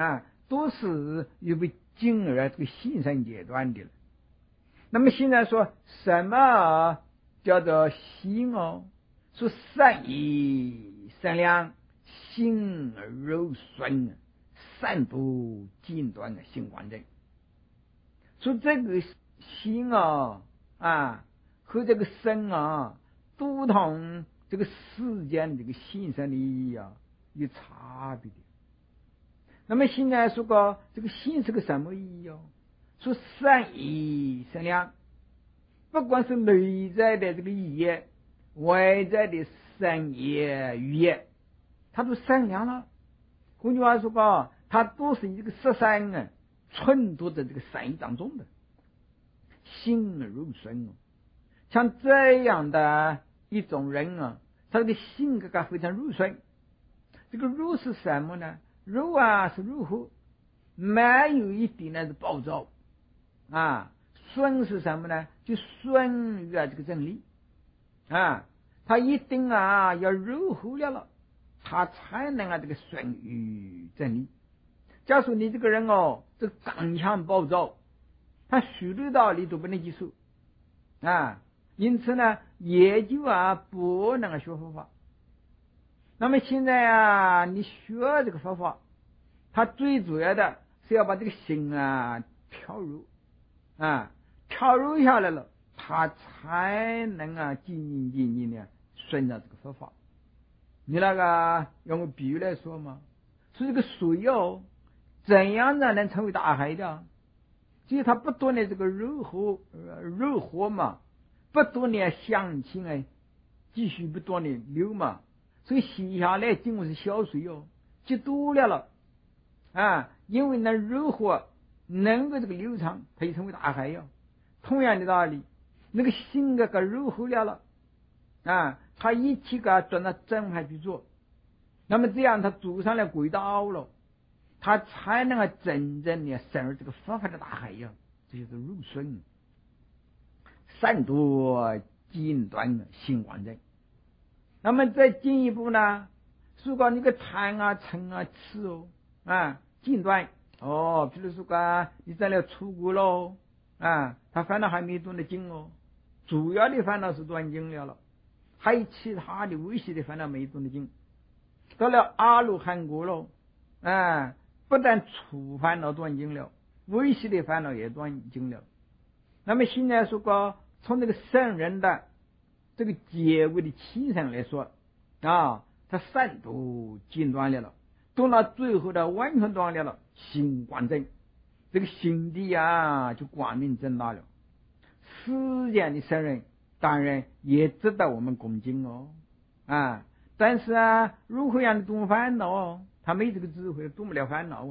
都是又被进入了这个形成阶段的了。那么现在说什么叫做心哦？说善意善良，心而柔顺，善度尽断心观正。说这个心和这个身都同这个世间这个形成的意义有差别的。那么现在说个这个心是个什么意义说善意善良，不管是内在的这个意义，外在的善业语言，它都善良了。换句话说吧，它都是一个十善纯度的这个善意当中的心柔顺像这样的一种人他的性格非常柔顺。这个柔是什么呢？柔是柔和，没有一点是暴躁顺是什么呢？就顺于这个真理他一定要柔和了，他才能这个顺于真理。假如你这个人这刚强暴躁，他许多道理都不能接受因此呢也就不能学佛法。那么现在你学这个佛法，他最主要的是要把这个心调柔调柔下来了，他才能渐渐的顺着这个佛法。你那个用个比喻来说嘛，说这个水怎样呢能成为大海的？就是它不断的这个柔和嘛，不断的向前继续不断的流嘛，所以洗下来经过是小水就多了因为呢柔和能够这个流畅，它就成为大海同样的道理，那个心个柔和了他一起转到正派去做，那么这样他走上了轨道了，他才能真正的深入这个佛法的大海这就是柔顺善度尽断心观正。那么再进一步呢，如果你个贪嗔痴尽断比如说你在那出国咯他烦恼还没断的经主要的烦恼是断经了，还有其他的微细的烦恼没断的经。到了阿罗汉果咯不但初烦恼断尽了，微细的烦恼也断尽了。那么现在说过从这个圣人的这个结尾的情上来说他善度尽断了，到了最后的完全断了心观正，这个心地就光明正大了。世间的圣人当然也值得我们恭敬但是如何让你动烦恼他没这个智慧，动不了烦恼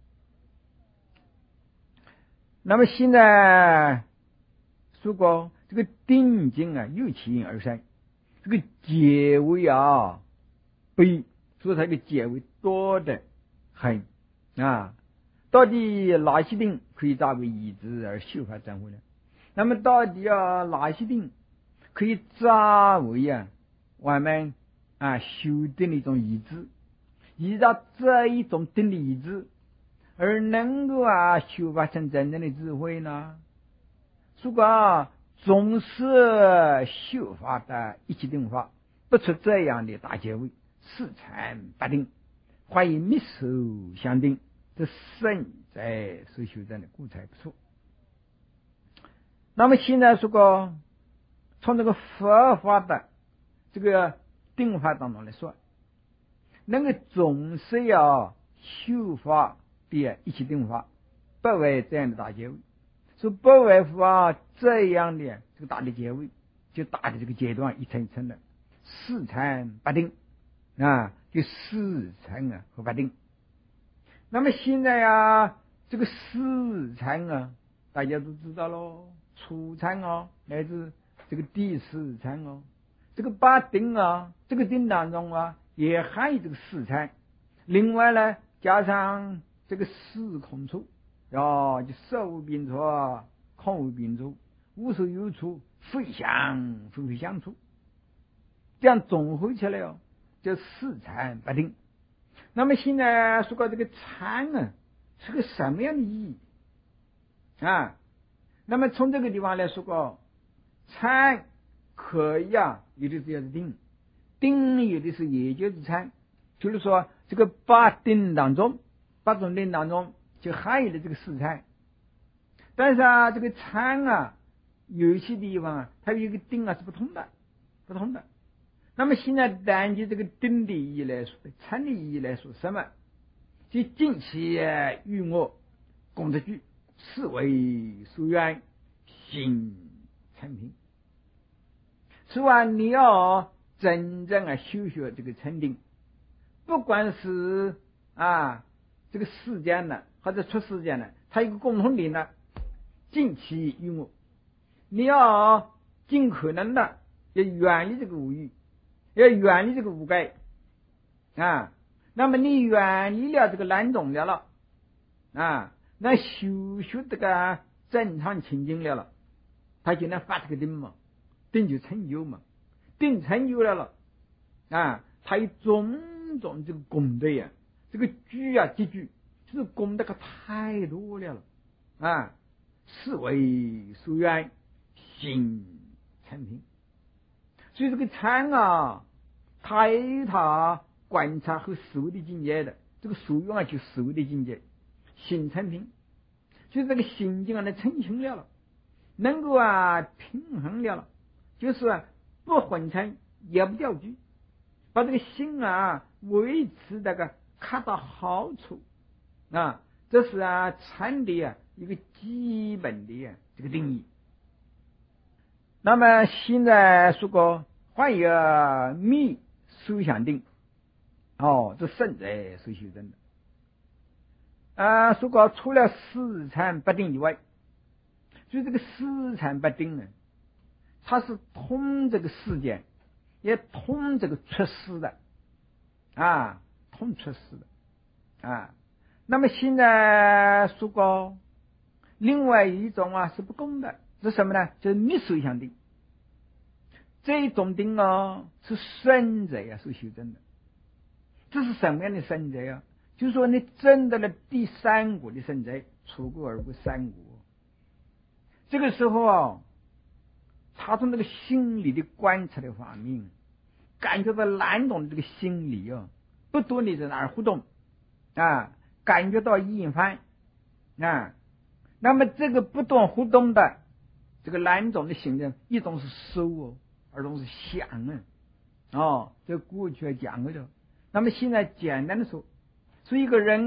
那么现在说过这个定境由其而生，这个结尾悲，所以它的结尾多得很到底哪些定可以作为意志而修法证会呢？那么到底哪些定可以作为我们修定的一种意志，依照这一种定的意志而能够修发成真正的智慧呢？如果总是修法的一起定法，不出这样的大结尾，四禅八定，怀疑密手相定，这胜在所修正的故才不错。那么现在说过从这个佛法的这个定法当中来说，能够总是要修法的一起定法，不为这样的大结尾，说不为这样的这个大的结尾，就大的这个阶段一层一层的四禅八定就四禅和八定。那么现在这个四禅大家都知道咯，初禅乃至这个第四禅这个八定这个定当中也含有这个四禅。另外呢加上这个四空处就色无并处，空无并处，无所有处，非想非相处，这样总合起来就四禅八定。那么现在说到这个禅是个什么样的意义啊？那么从这个地方来说过，参可以有的是要是定有的是也就是参。比如说这个八种定当中就含有的这个四参，但是这个参有些地方它有一个定是不同的。那么现在单就这个定的意义来说，参的意义来说，什么？即尽其于我，共得具，是为所愿，心参平。所以你要真正修学这个禅定，不管是这个世间呢，或者出世间呢，它有一个共同点呢，尽其于我。你要尽可能的要远离这个无欲，要远离这个无盖那么你远离了这个难懂了那修学这个正常清净了，他就能发这个定嘛，定就成就嘛，定成就了他有种种这个功德这个举积聚，就是功德太多了是为所愿，心参平。所以这个参它有它观察和思维的境界的，这个所用就思维的境界，心参平，就是这个心境能澄清了，能够平衡了，就是不混成也不掉举，把这个心维持这个恰到好处这是禅的一个基本的这个定义。那么现在说过还有密思想定这圣者所修正的说过除了四禅八定以外，所以这个四禅八定呢，它是通这个世间，也通这个出世的通出世的那么现在说过另外一种是不共的，是什么呢？就是密思想定。这种定是圣者所修正的。这是什么样的圣者就是说你证得了第三果的圣者，出果而不三果。这个时候他从这个心理的观察的方面，感觉到难懂的这个心理不断的在那儿互动感觉到厌烦那么这个不断互动的这个两种的心呢，一种是收二种是想这过去讲过的。那么现在简单的说一个人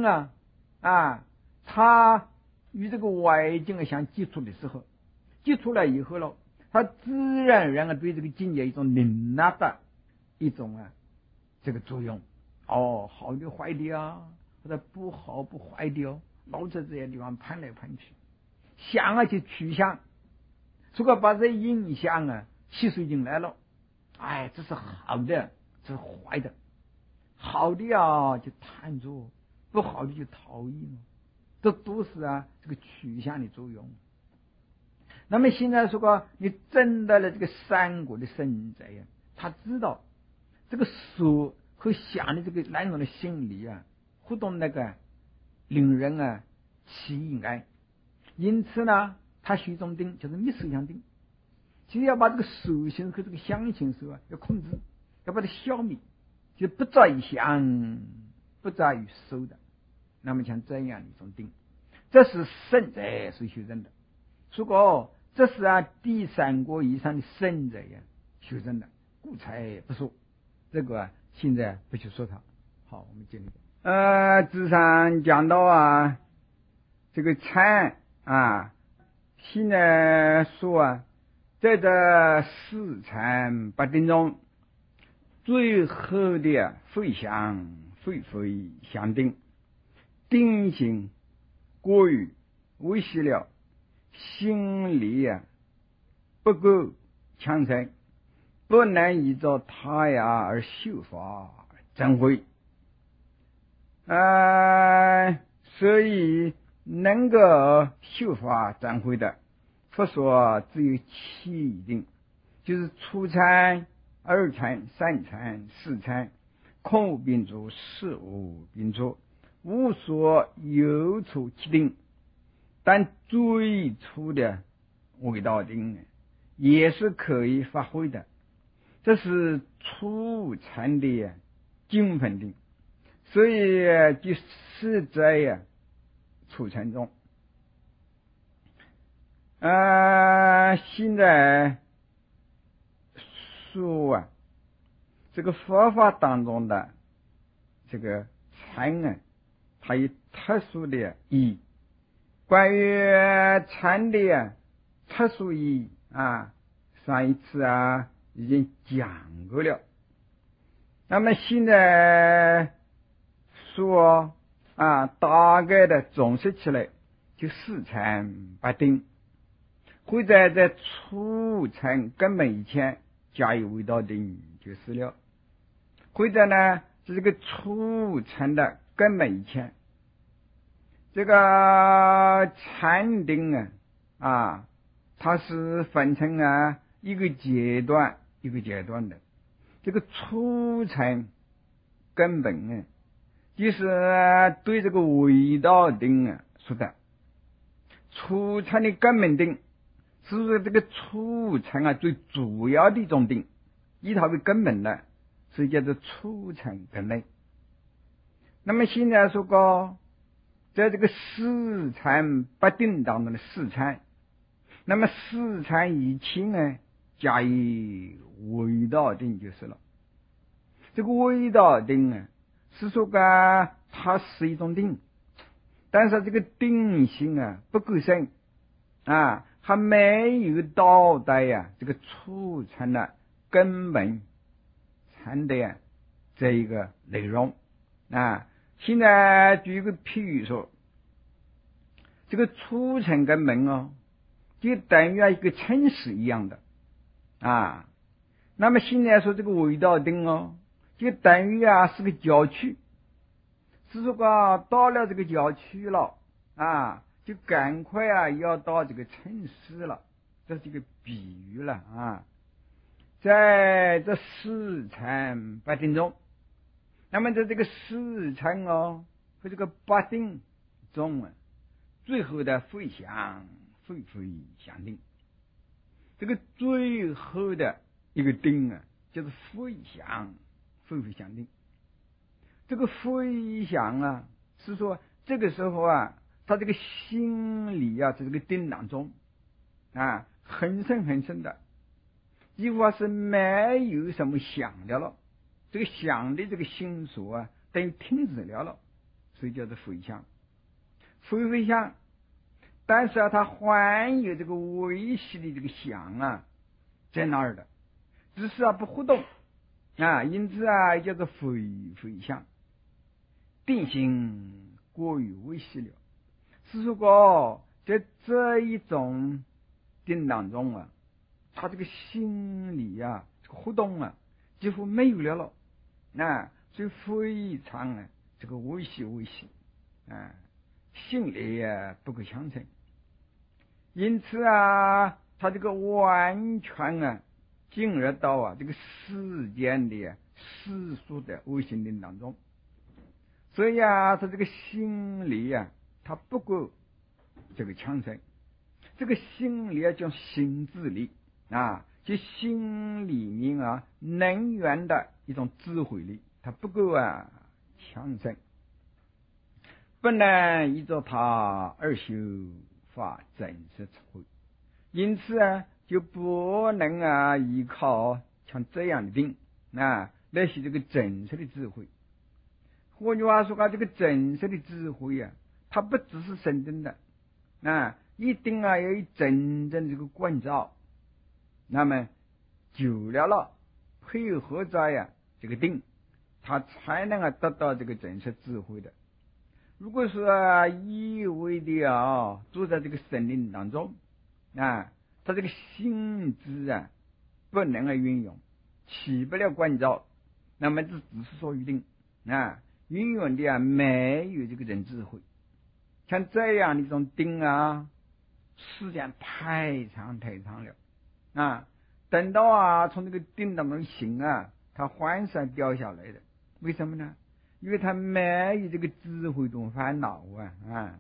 他与这个外境相接触的时候，接触了以后了，他自然而然对这个境界一种领纳的一种这个作用好的坏的或者不好不坏的老在这些地方攀来攀去，想就取向，如果把这影响吸收进来了，这是好的，这是坏的，好的就贪着，不好的就逃逸这都是这个取向的作用。那么现在说过你证得了这个三果的圣者他知道这个所和想的这个两种的心理互动那个令人起爱，因此呢他是一种定，就是密思想定，就要把这个属性和这个相性要控制，要把它消灭，就不在于想，不在于受的。那么像这样的一种定，这是圣者所修正的。如果这是第三国以上的圣者修正的，故才不说这个现在不去说它。好，我们接着之上讲到这个禅现在说在这四禅八定中，最后的非想非非相定，定性过于维系了，心理不够强盛，不能依照他而修法证会所以能够修法证会的佛说只有七定，就是初禅、二禅、三禅、四禅，空无并住，事无并住， 无所有处其定，但最初的味道定也是可以发挥的，这是初禅的精分定，所以就是在初禅中。现在说这个佛法当中的这个禅它有特殊的意义。关于禅的特殊意义上一次已经讲过了。那么现在说大概的总结起来，就四禅八定，会在初禅根本以前加以味道定就是了。会在这个初禅的根本以前，这个禅定它是分成一个阶段一个阶段的。这个初禅根本就是对这个味道定说的。初禅的根本定是说这个初禅最主要的一种定，以它为根本的，所以叫做初禅根本。那么现在说过，在这个四禅八定当中的四禅，那么四禅以前加以味道定就是了。这个味道定是说它是一种定，但是这个定性不够深还没有到达这个初禅的根本禅的这一个内容现在举一个譬喻说，这个初禅根本就等于一个城市一样的那么现在说这个味道定就等于是个郊区，是说到了这个郊区了就赶快要到这个城市了，这是一个比喻了在这四禅八定中，那么在这个四禅和这个八定中最后的回向恢相定，这个最后的一个定就是回向恢相定。这个回向是说这个时候他这个心里在这个定当中很深很深的，几乎是没有什么想的了，这个想的这个心所等于停止了，所以叫做回向。回向，但是它还有这个微细的这个想在那儿的，只是不活动因此叫做回向。定性过于微细了，是说在这一种定当中他这个心里这个活动几乎没有了所以非常这个微细心里不够强盛，因此他这个完全进入到这个世间的世俗的微心定当中，所以他这个心里他不够这个强盛，这个心里叫心智力就心里面能源的一种智慧力，它不够强盛，不能依着他而修法真实智慧，因此就不能依靠像这样的定来学这个真实的智慧。换句话说这个真实的智慧它不只是生真的一定要有真正这个关照，那么久了配合在这个定，它才能得到这个真实智慧的。如果说一味的坐在这个森林当中他这个心智不能运用，起不了关照，那么这只是说一定运用的没有这个人智慧。像这样的一种定时间太长了等到从这个定当中醒它还是掉下来的。为什么呢？ 因为他没有这个智慧动烦恼啊。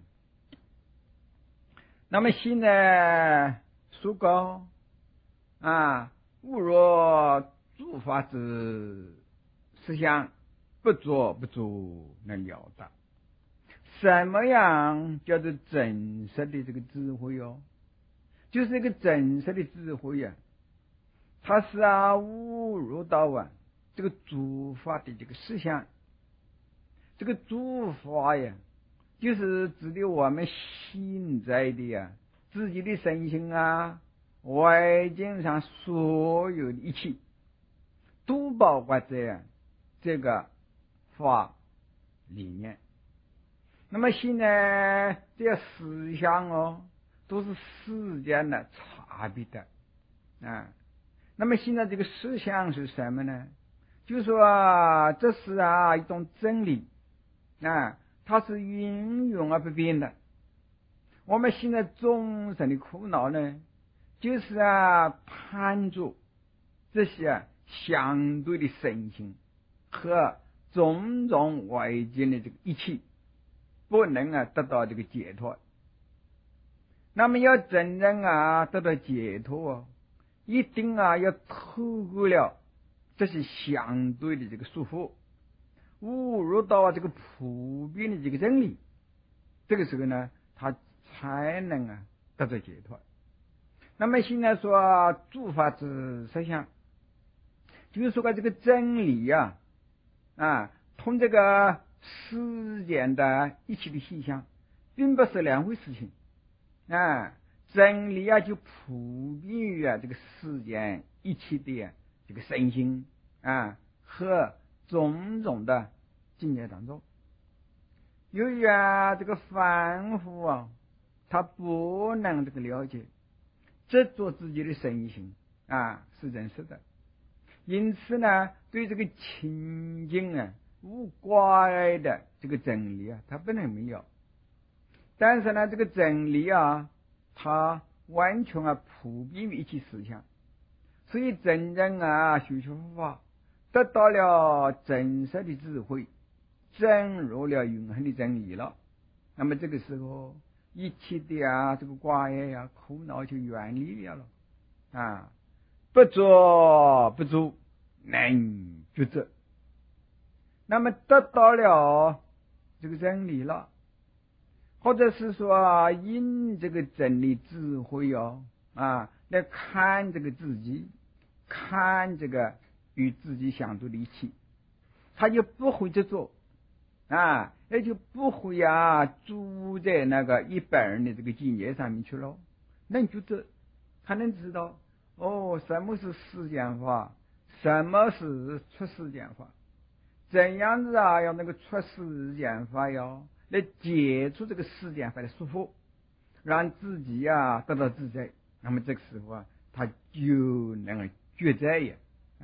那么心呢，说高勿若诸法之思想，不着不住能了达。什么样叫做真实的这个智慧就是一个真实的智慧它是悟入到这个诸法的这个思想。这个诸法就是指的我们现在的自己的身心外境上所有的一切，都包括在这个法里面。那么现在这些思想都是时间的差别的那么现在这个思想是什么呢？就是说这是一种真理它是永永不变的。我们现在众生的苦恼呢，就是攀住这些相对的身心和种种外境的这个一切，不能得到这个解脱。那么要真正得到解脱一定要透过了这些相对的这个束缚，悟入到这个普遍的这个真理，这个时候呢，他才能得到解脱。那么现在说诸法之实相，就是说这个真理同这个世间的一切的现象并不是两回事情真理就普遍于这个世间一切的这个身心和种种的境界当中。由于这个凡夫他不能这个了解执着自己的身心是真实的，因此呢，对这个清净无挂碍的这个真理他不能没有。但是呢，这个真理它完全普遍于一切思想，所以真正修学佛法，得到了真实的智慧，证入了永恒的真理了。那么这个时候，一切的这个挂碍苦恼就远离了不着不住能觉知。那么得到了这个真理了，或者是说因这个真理智慧来看这个自己，看这个与自己相对的一切，他就不会执着也就不会住在那个一般人的这个境界上面去了。能觉知，他能知道什么是世间法，什么是出世间法，怎样子要那个出世间法来解除这个世间法的束缚，让自己得到自在。那么这个时候他就能觉在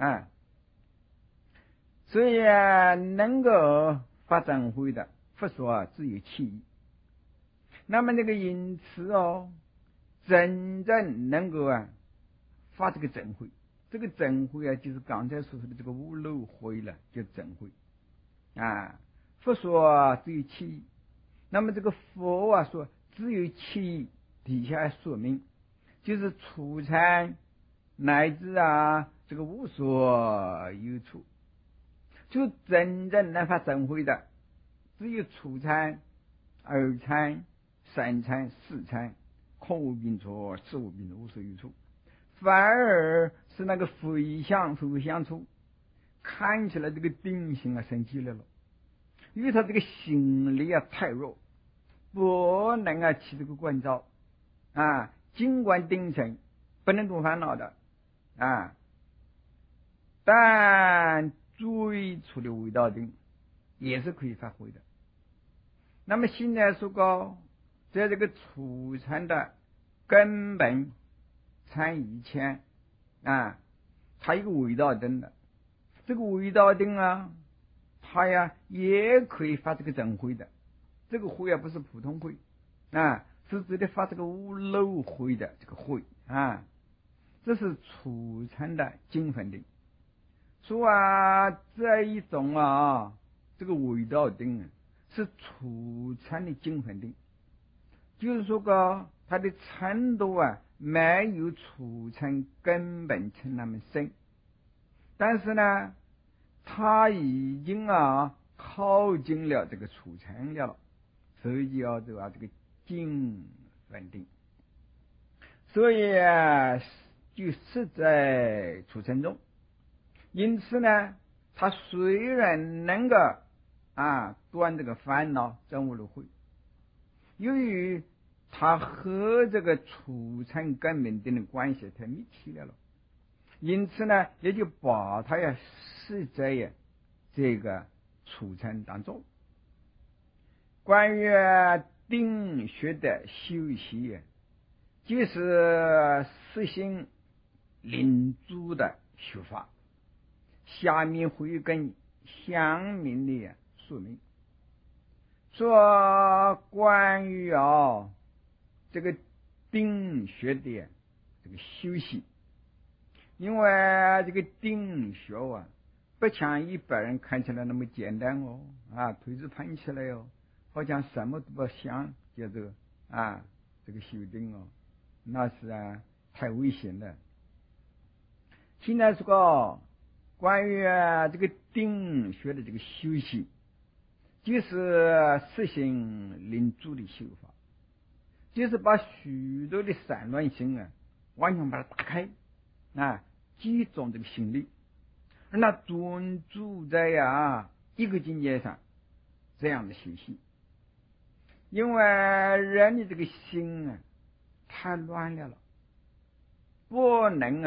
所以能够发展慧的佛说只有7义。那么那个因此真正能够发这个真慧，这个真慧就是刚才所说的这个无漏慧了，叫真慧佛说只有7义。那么这个佛说只有7义，底下说明就是初参乃至这个无所有处，就真正能发真慧的只有初参、二参、三参、四参，空无并处，实无并处，无所有处。反而是那个非想处，看起来这个定性升起来了，因为他这个心力太弱，不能起这个关照尽管定神不能动烦恼的但最初的味道定也是可以发挥的。那么现在说过，在这个初参的根本参以前它一个味道定的，这个味道定它也可以发这个真慧的。这个慧不是普通慧是指的发这个无漏慧的这个慧这是初参的精分定。说这一种这个味道定是出产的精分定，就是说个它的程度没有出产根本层那么深，但是呢它已经靠近了这个出产了，所以要这个精分定，所以就是在出产中。因此呢，他虽然能够断这个烦恼证悟了慧，由于他和这个出产根本定的关系太密切了，因此呢，也就把他视在这个出产当中。关于定学的修习，就是实行领主的学法，下面会有跟乡民的说明，说关于这个定学的这个修习，因为这个定学不像一般人看起来那么简单推着盘起来好像什么都不想，叫做这个修定那是太危险了。现在这个关于这个定学的这个修习，就是实行领主的修法，就是把许多的散乱心完全把它打开集中这个心力，让它专注在一个境界上，这样的修习。因为人的这个心太乱了，不能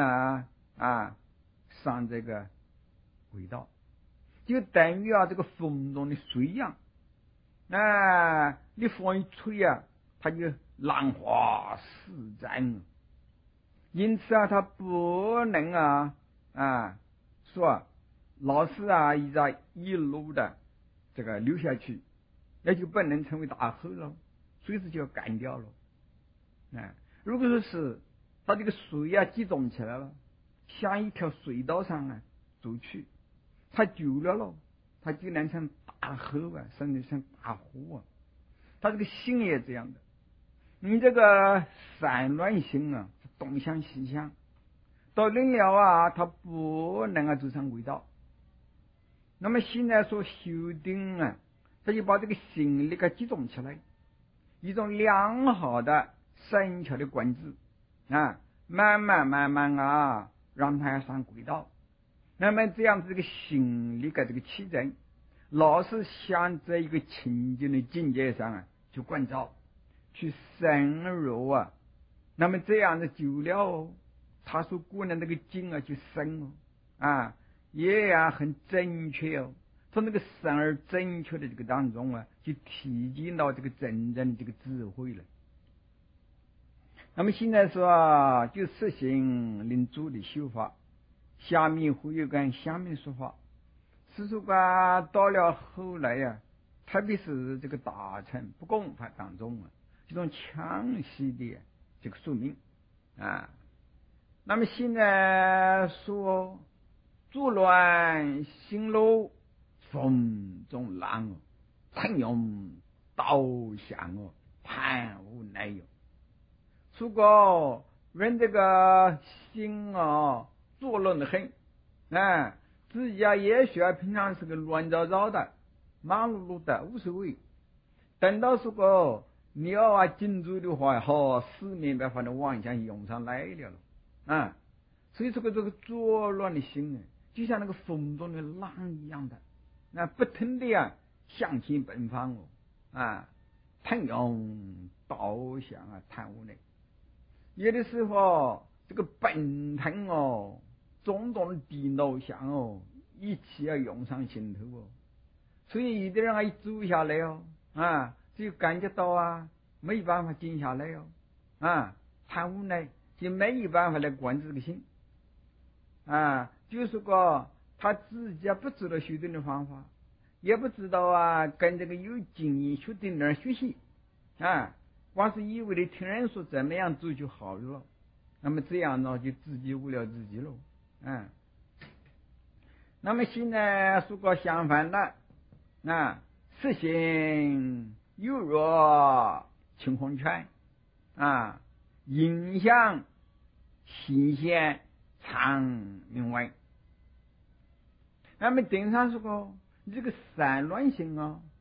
上这个轨道，就等于这个风中的水一样，你风一吹它就浪花四溅，因此它不能说老是一路的这个流下去，那就不能成为大河了，随时就要干掉了。如果说是它这个水集中起来了，向一条水道上走去，它久了它就能成大河甚至成大湖它这个心也这样的，你这个散乱心东想西想，到临了它不能走上轨道。那么现在说修定它就把这个心力集中起来，一种良好的深巧的观智慢慢让它上轨道。那么这样这个心力这个气振，老是想在一个清净的境界上去关照，去深入那么这样的久了他说过呢那个经就深也很正确从那个深而正确的这个当中就体现到这个真正的这个智慧了。那么现在说就实行领主的修法，下面会有跟下面说法，是说到了后来特别是这个大乘不共法当中这种详细的这个说明那么现在说作乱心路风中浪腾涌倒想贪无内有，如果人这个心作乱的很自己也许平常是个乱糟糟的忙碌碌的无所谓，等到说过你要进入的话四面八方的妄想涌上来了所以这个作乱的心就像那个风中的浪一样的不停的向前奔放腾涌倒想贪无内，有的时候这个奔腾种种的地恼想一起涌上心头所以有的人一走下来就感觉到没有办法静下来贪无内，就没有办法来管这个心就是说他自己不知道修定的方法，也不知道跟这个有经验学定的人学习光是以为的听人说怎么样做就好了，那么这样就自己误了自己了那么现在如果相反的实行犹若清洪泉影响新鲜长明外。那么顶上说过这个散乱性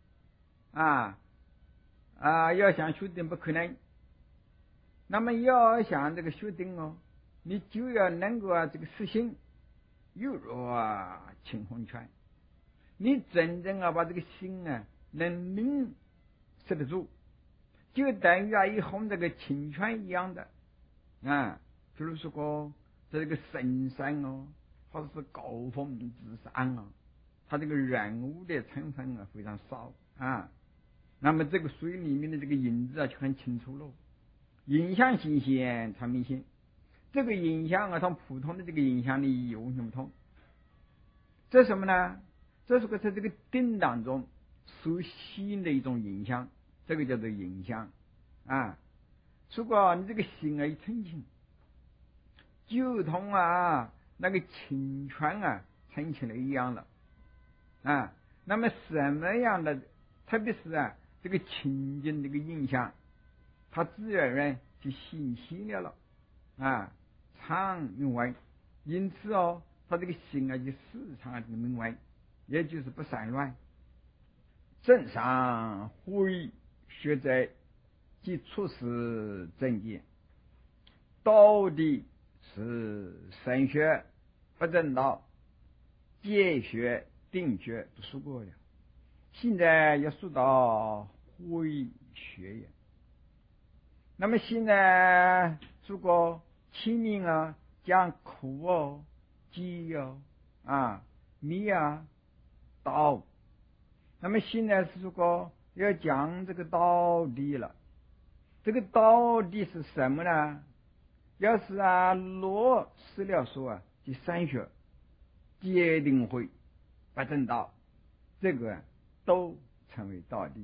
要想修定不可能。那么要想这个修定你就要能够这个实行犹若清洪泉。你真正把这个心能凝摄得住，就等于一哄这个清泉一样的比如说这个深山或者是高峰之上它这个染污的成分非常少那么这个水里面的这个影子就很清楚了，影响新鲜长明显。这个影响同普通的这个影响力完全不同。这是什么呢？这是在这个定当中所吸引的一种影响，这个叫做影响如果你这个心一澄清，就同那个清泉澄清了一样了那么什么样的，特别是这个清净这个影响，它自然而然就吸引心了常明外。因此他这个心就时常明外，也就是不散乱。正上会学者即出世正见，道理是神学不正道，戒学定学都说过了，现在要说到会学也。那么现在说过清明讲苦饥米道，那么现在是说要讲这个道理了。这个道理是什么呢？要是落实了说第三学戒定慧不正道，这个都成为道理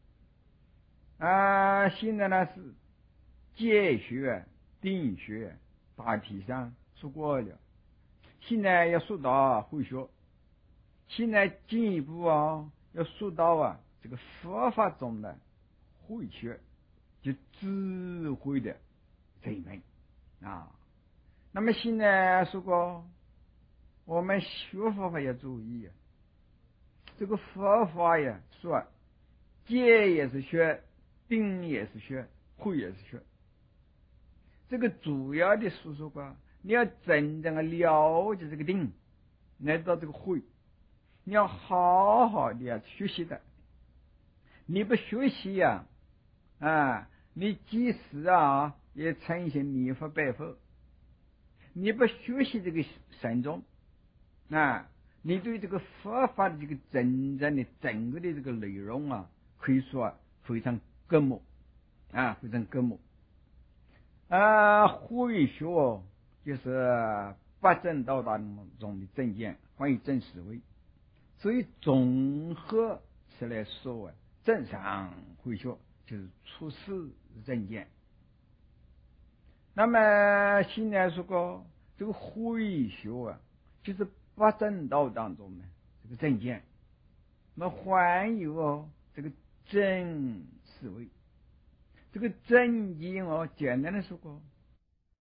现在呢是戒学定学大体上说过了，现在要说到慧学，现在进一步要说到这个佛法中的慧学，就智慧的这一门那么现在说过我们学佛法要注意这个佛法说戒也是学，定也是学，慧也是学。这个主要的是说你要真正的了解这个定，来到这个慧，你要好好的学习的。你不学习你即使也呈现迷惑百佛。你不学习这个神宗你对这个佛法的这个真正的整个的这个内容可以说非常隔膜非常隔膜慧学就是八正道当中的正见，关于正思维。所以综合起来说正常慧学就是出世正见。那么现在说过这个慧学就是八正道当中的这个正见，那么还有这个正思维。这个正见简单的说过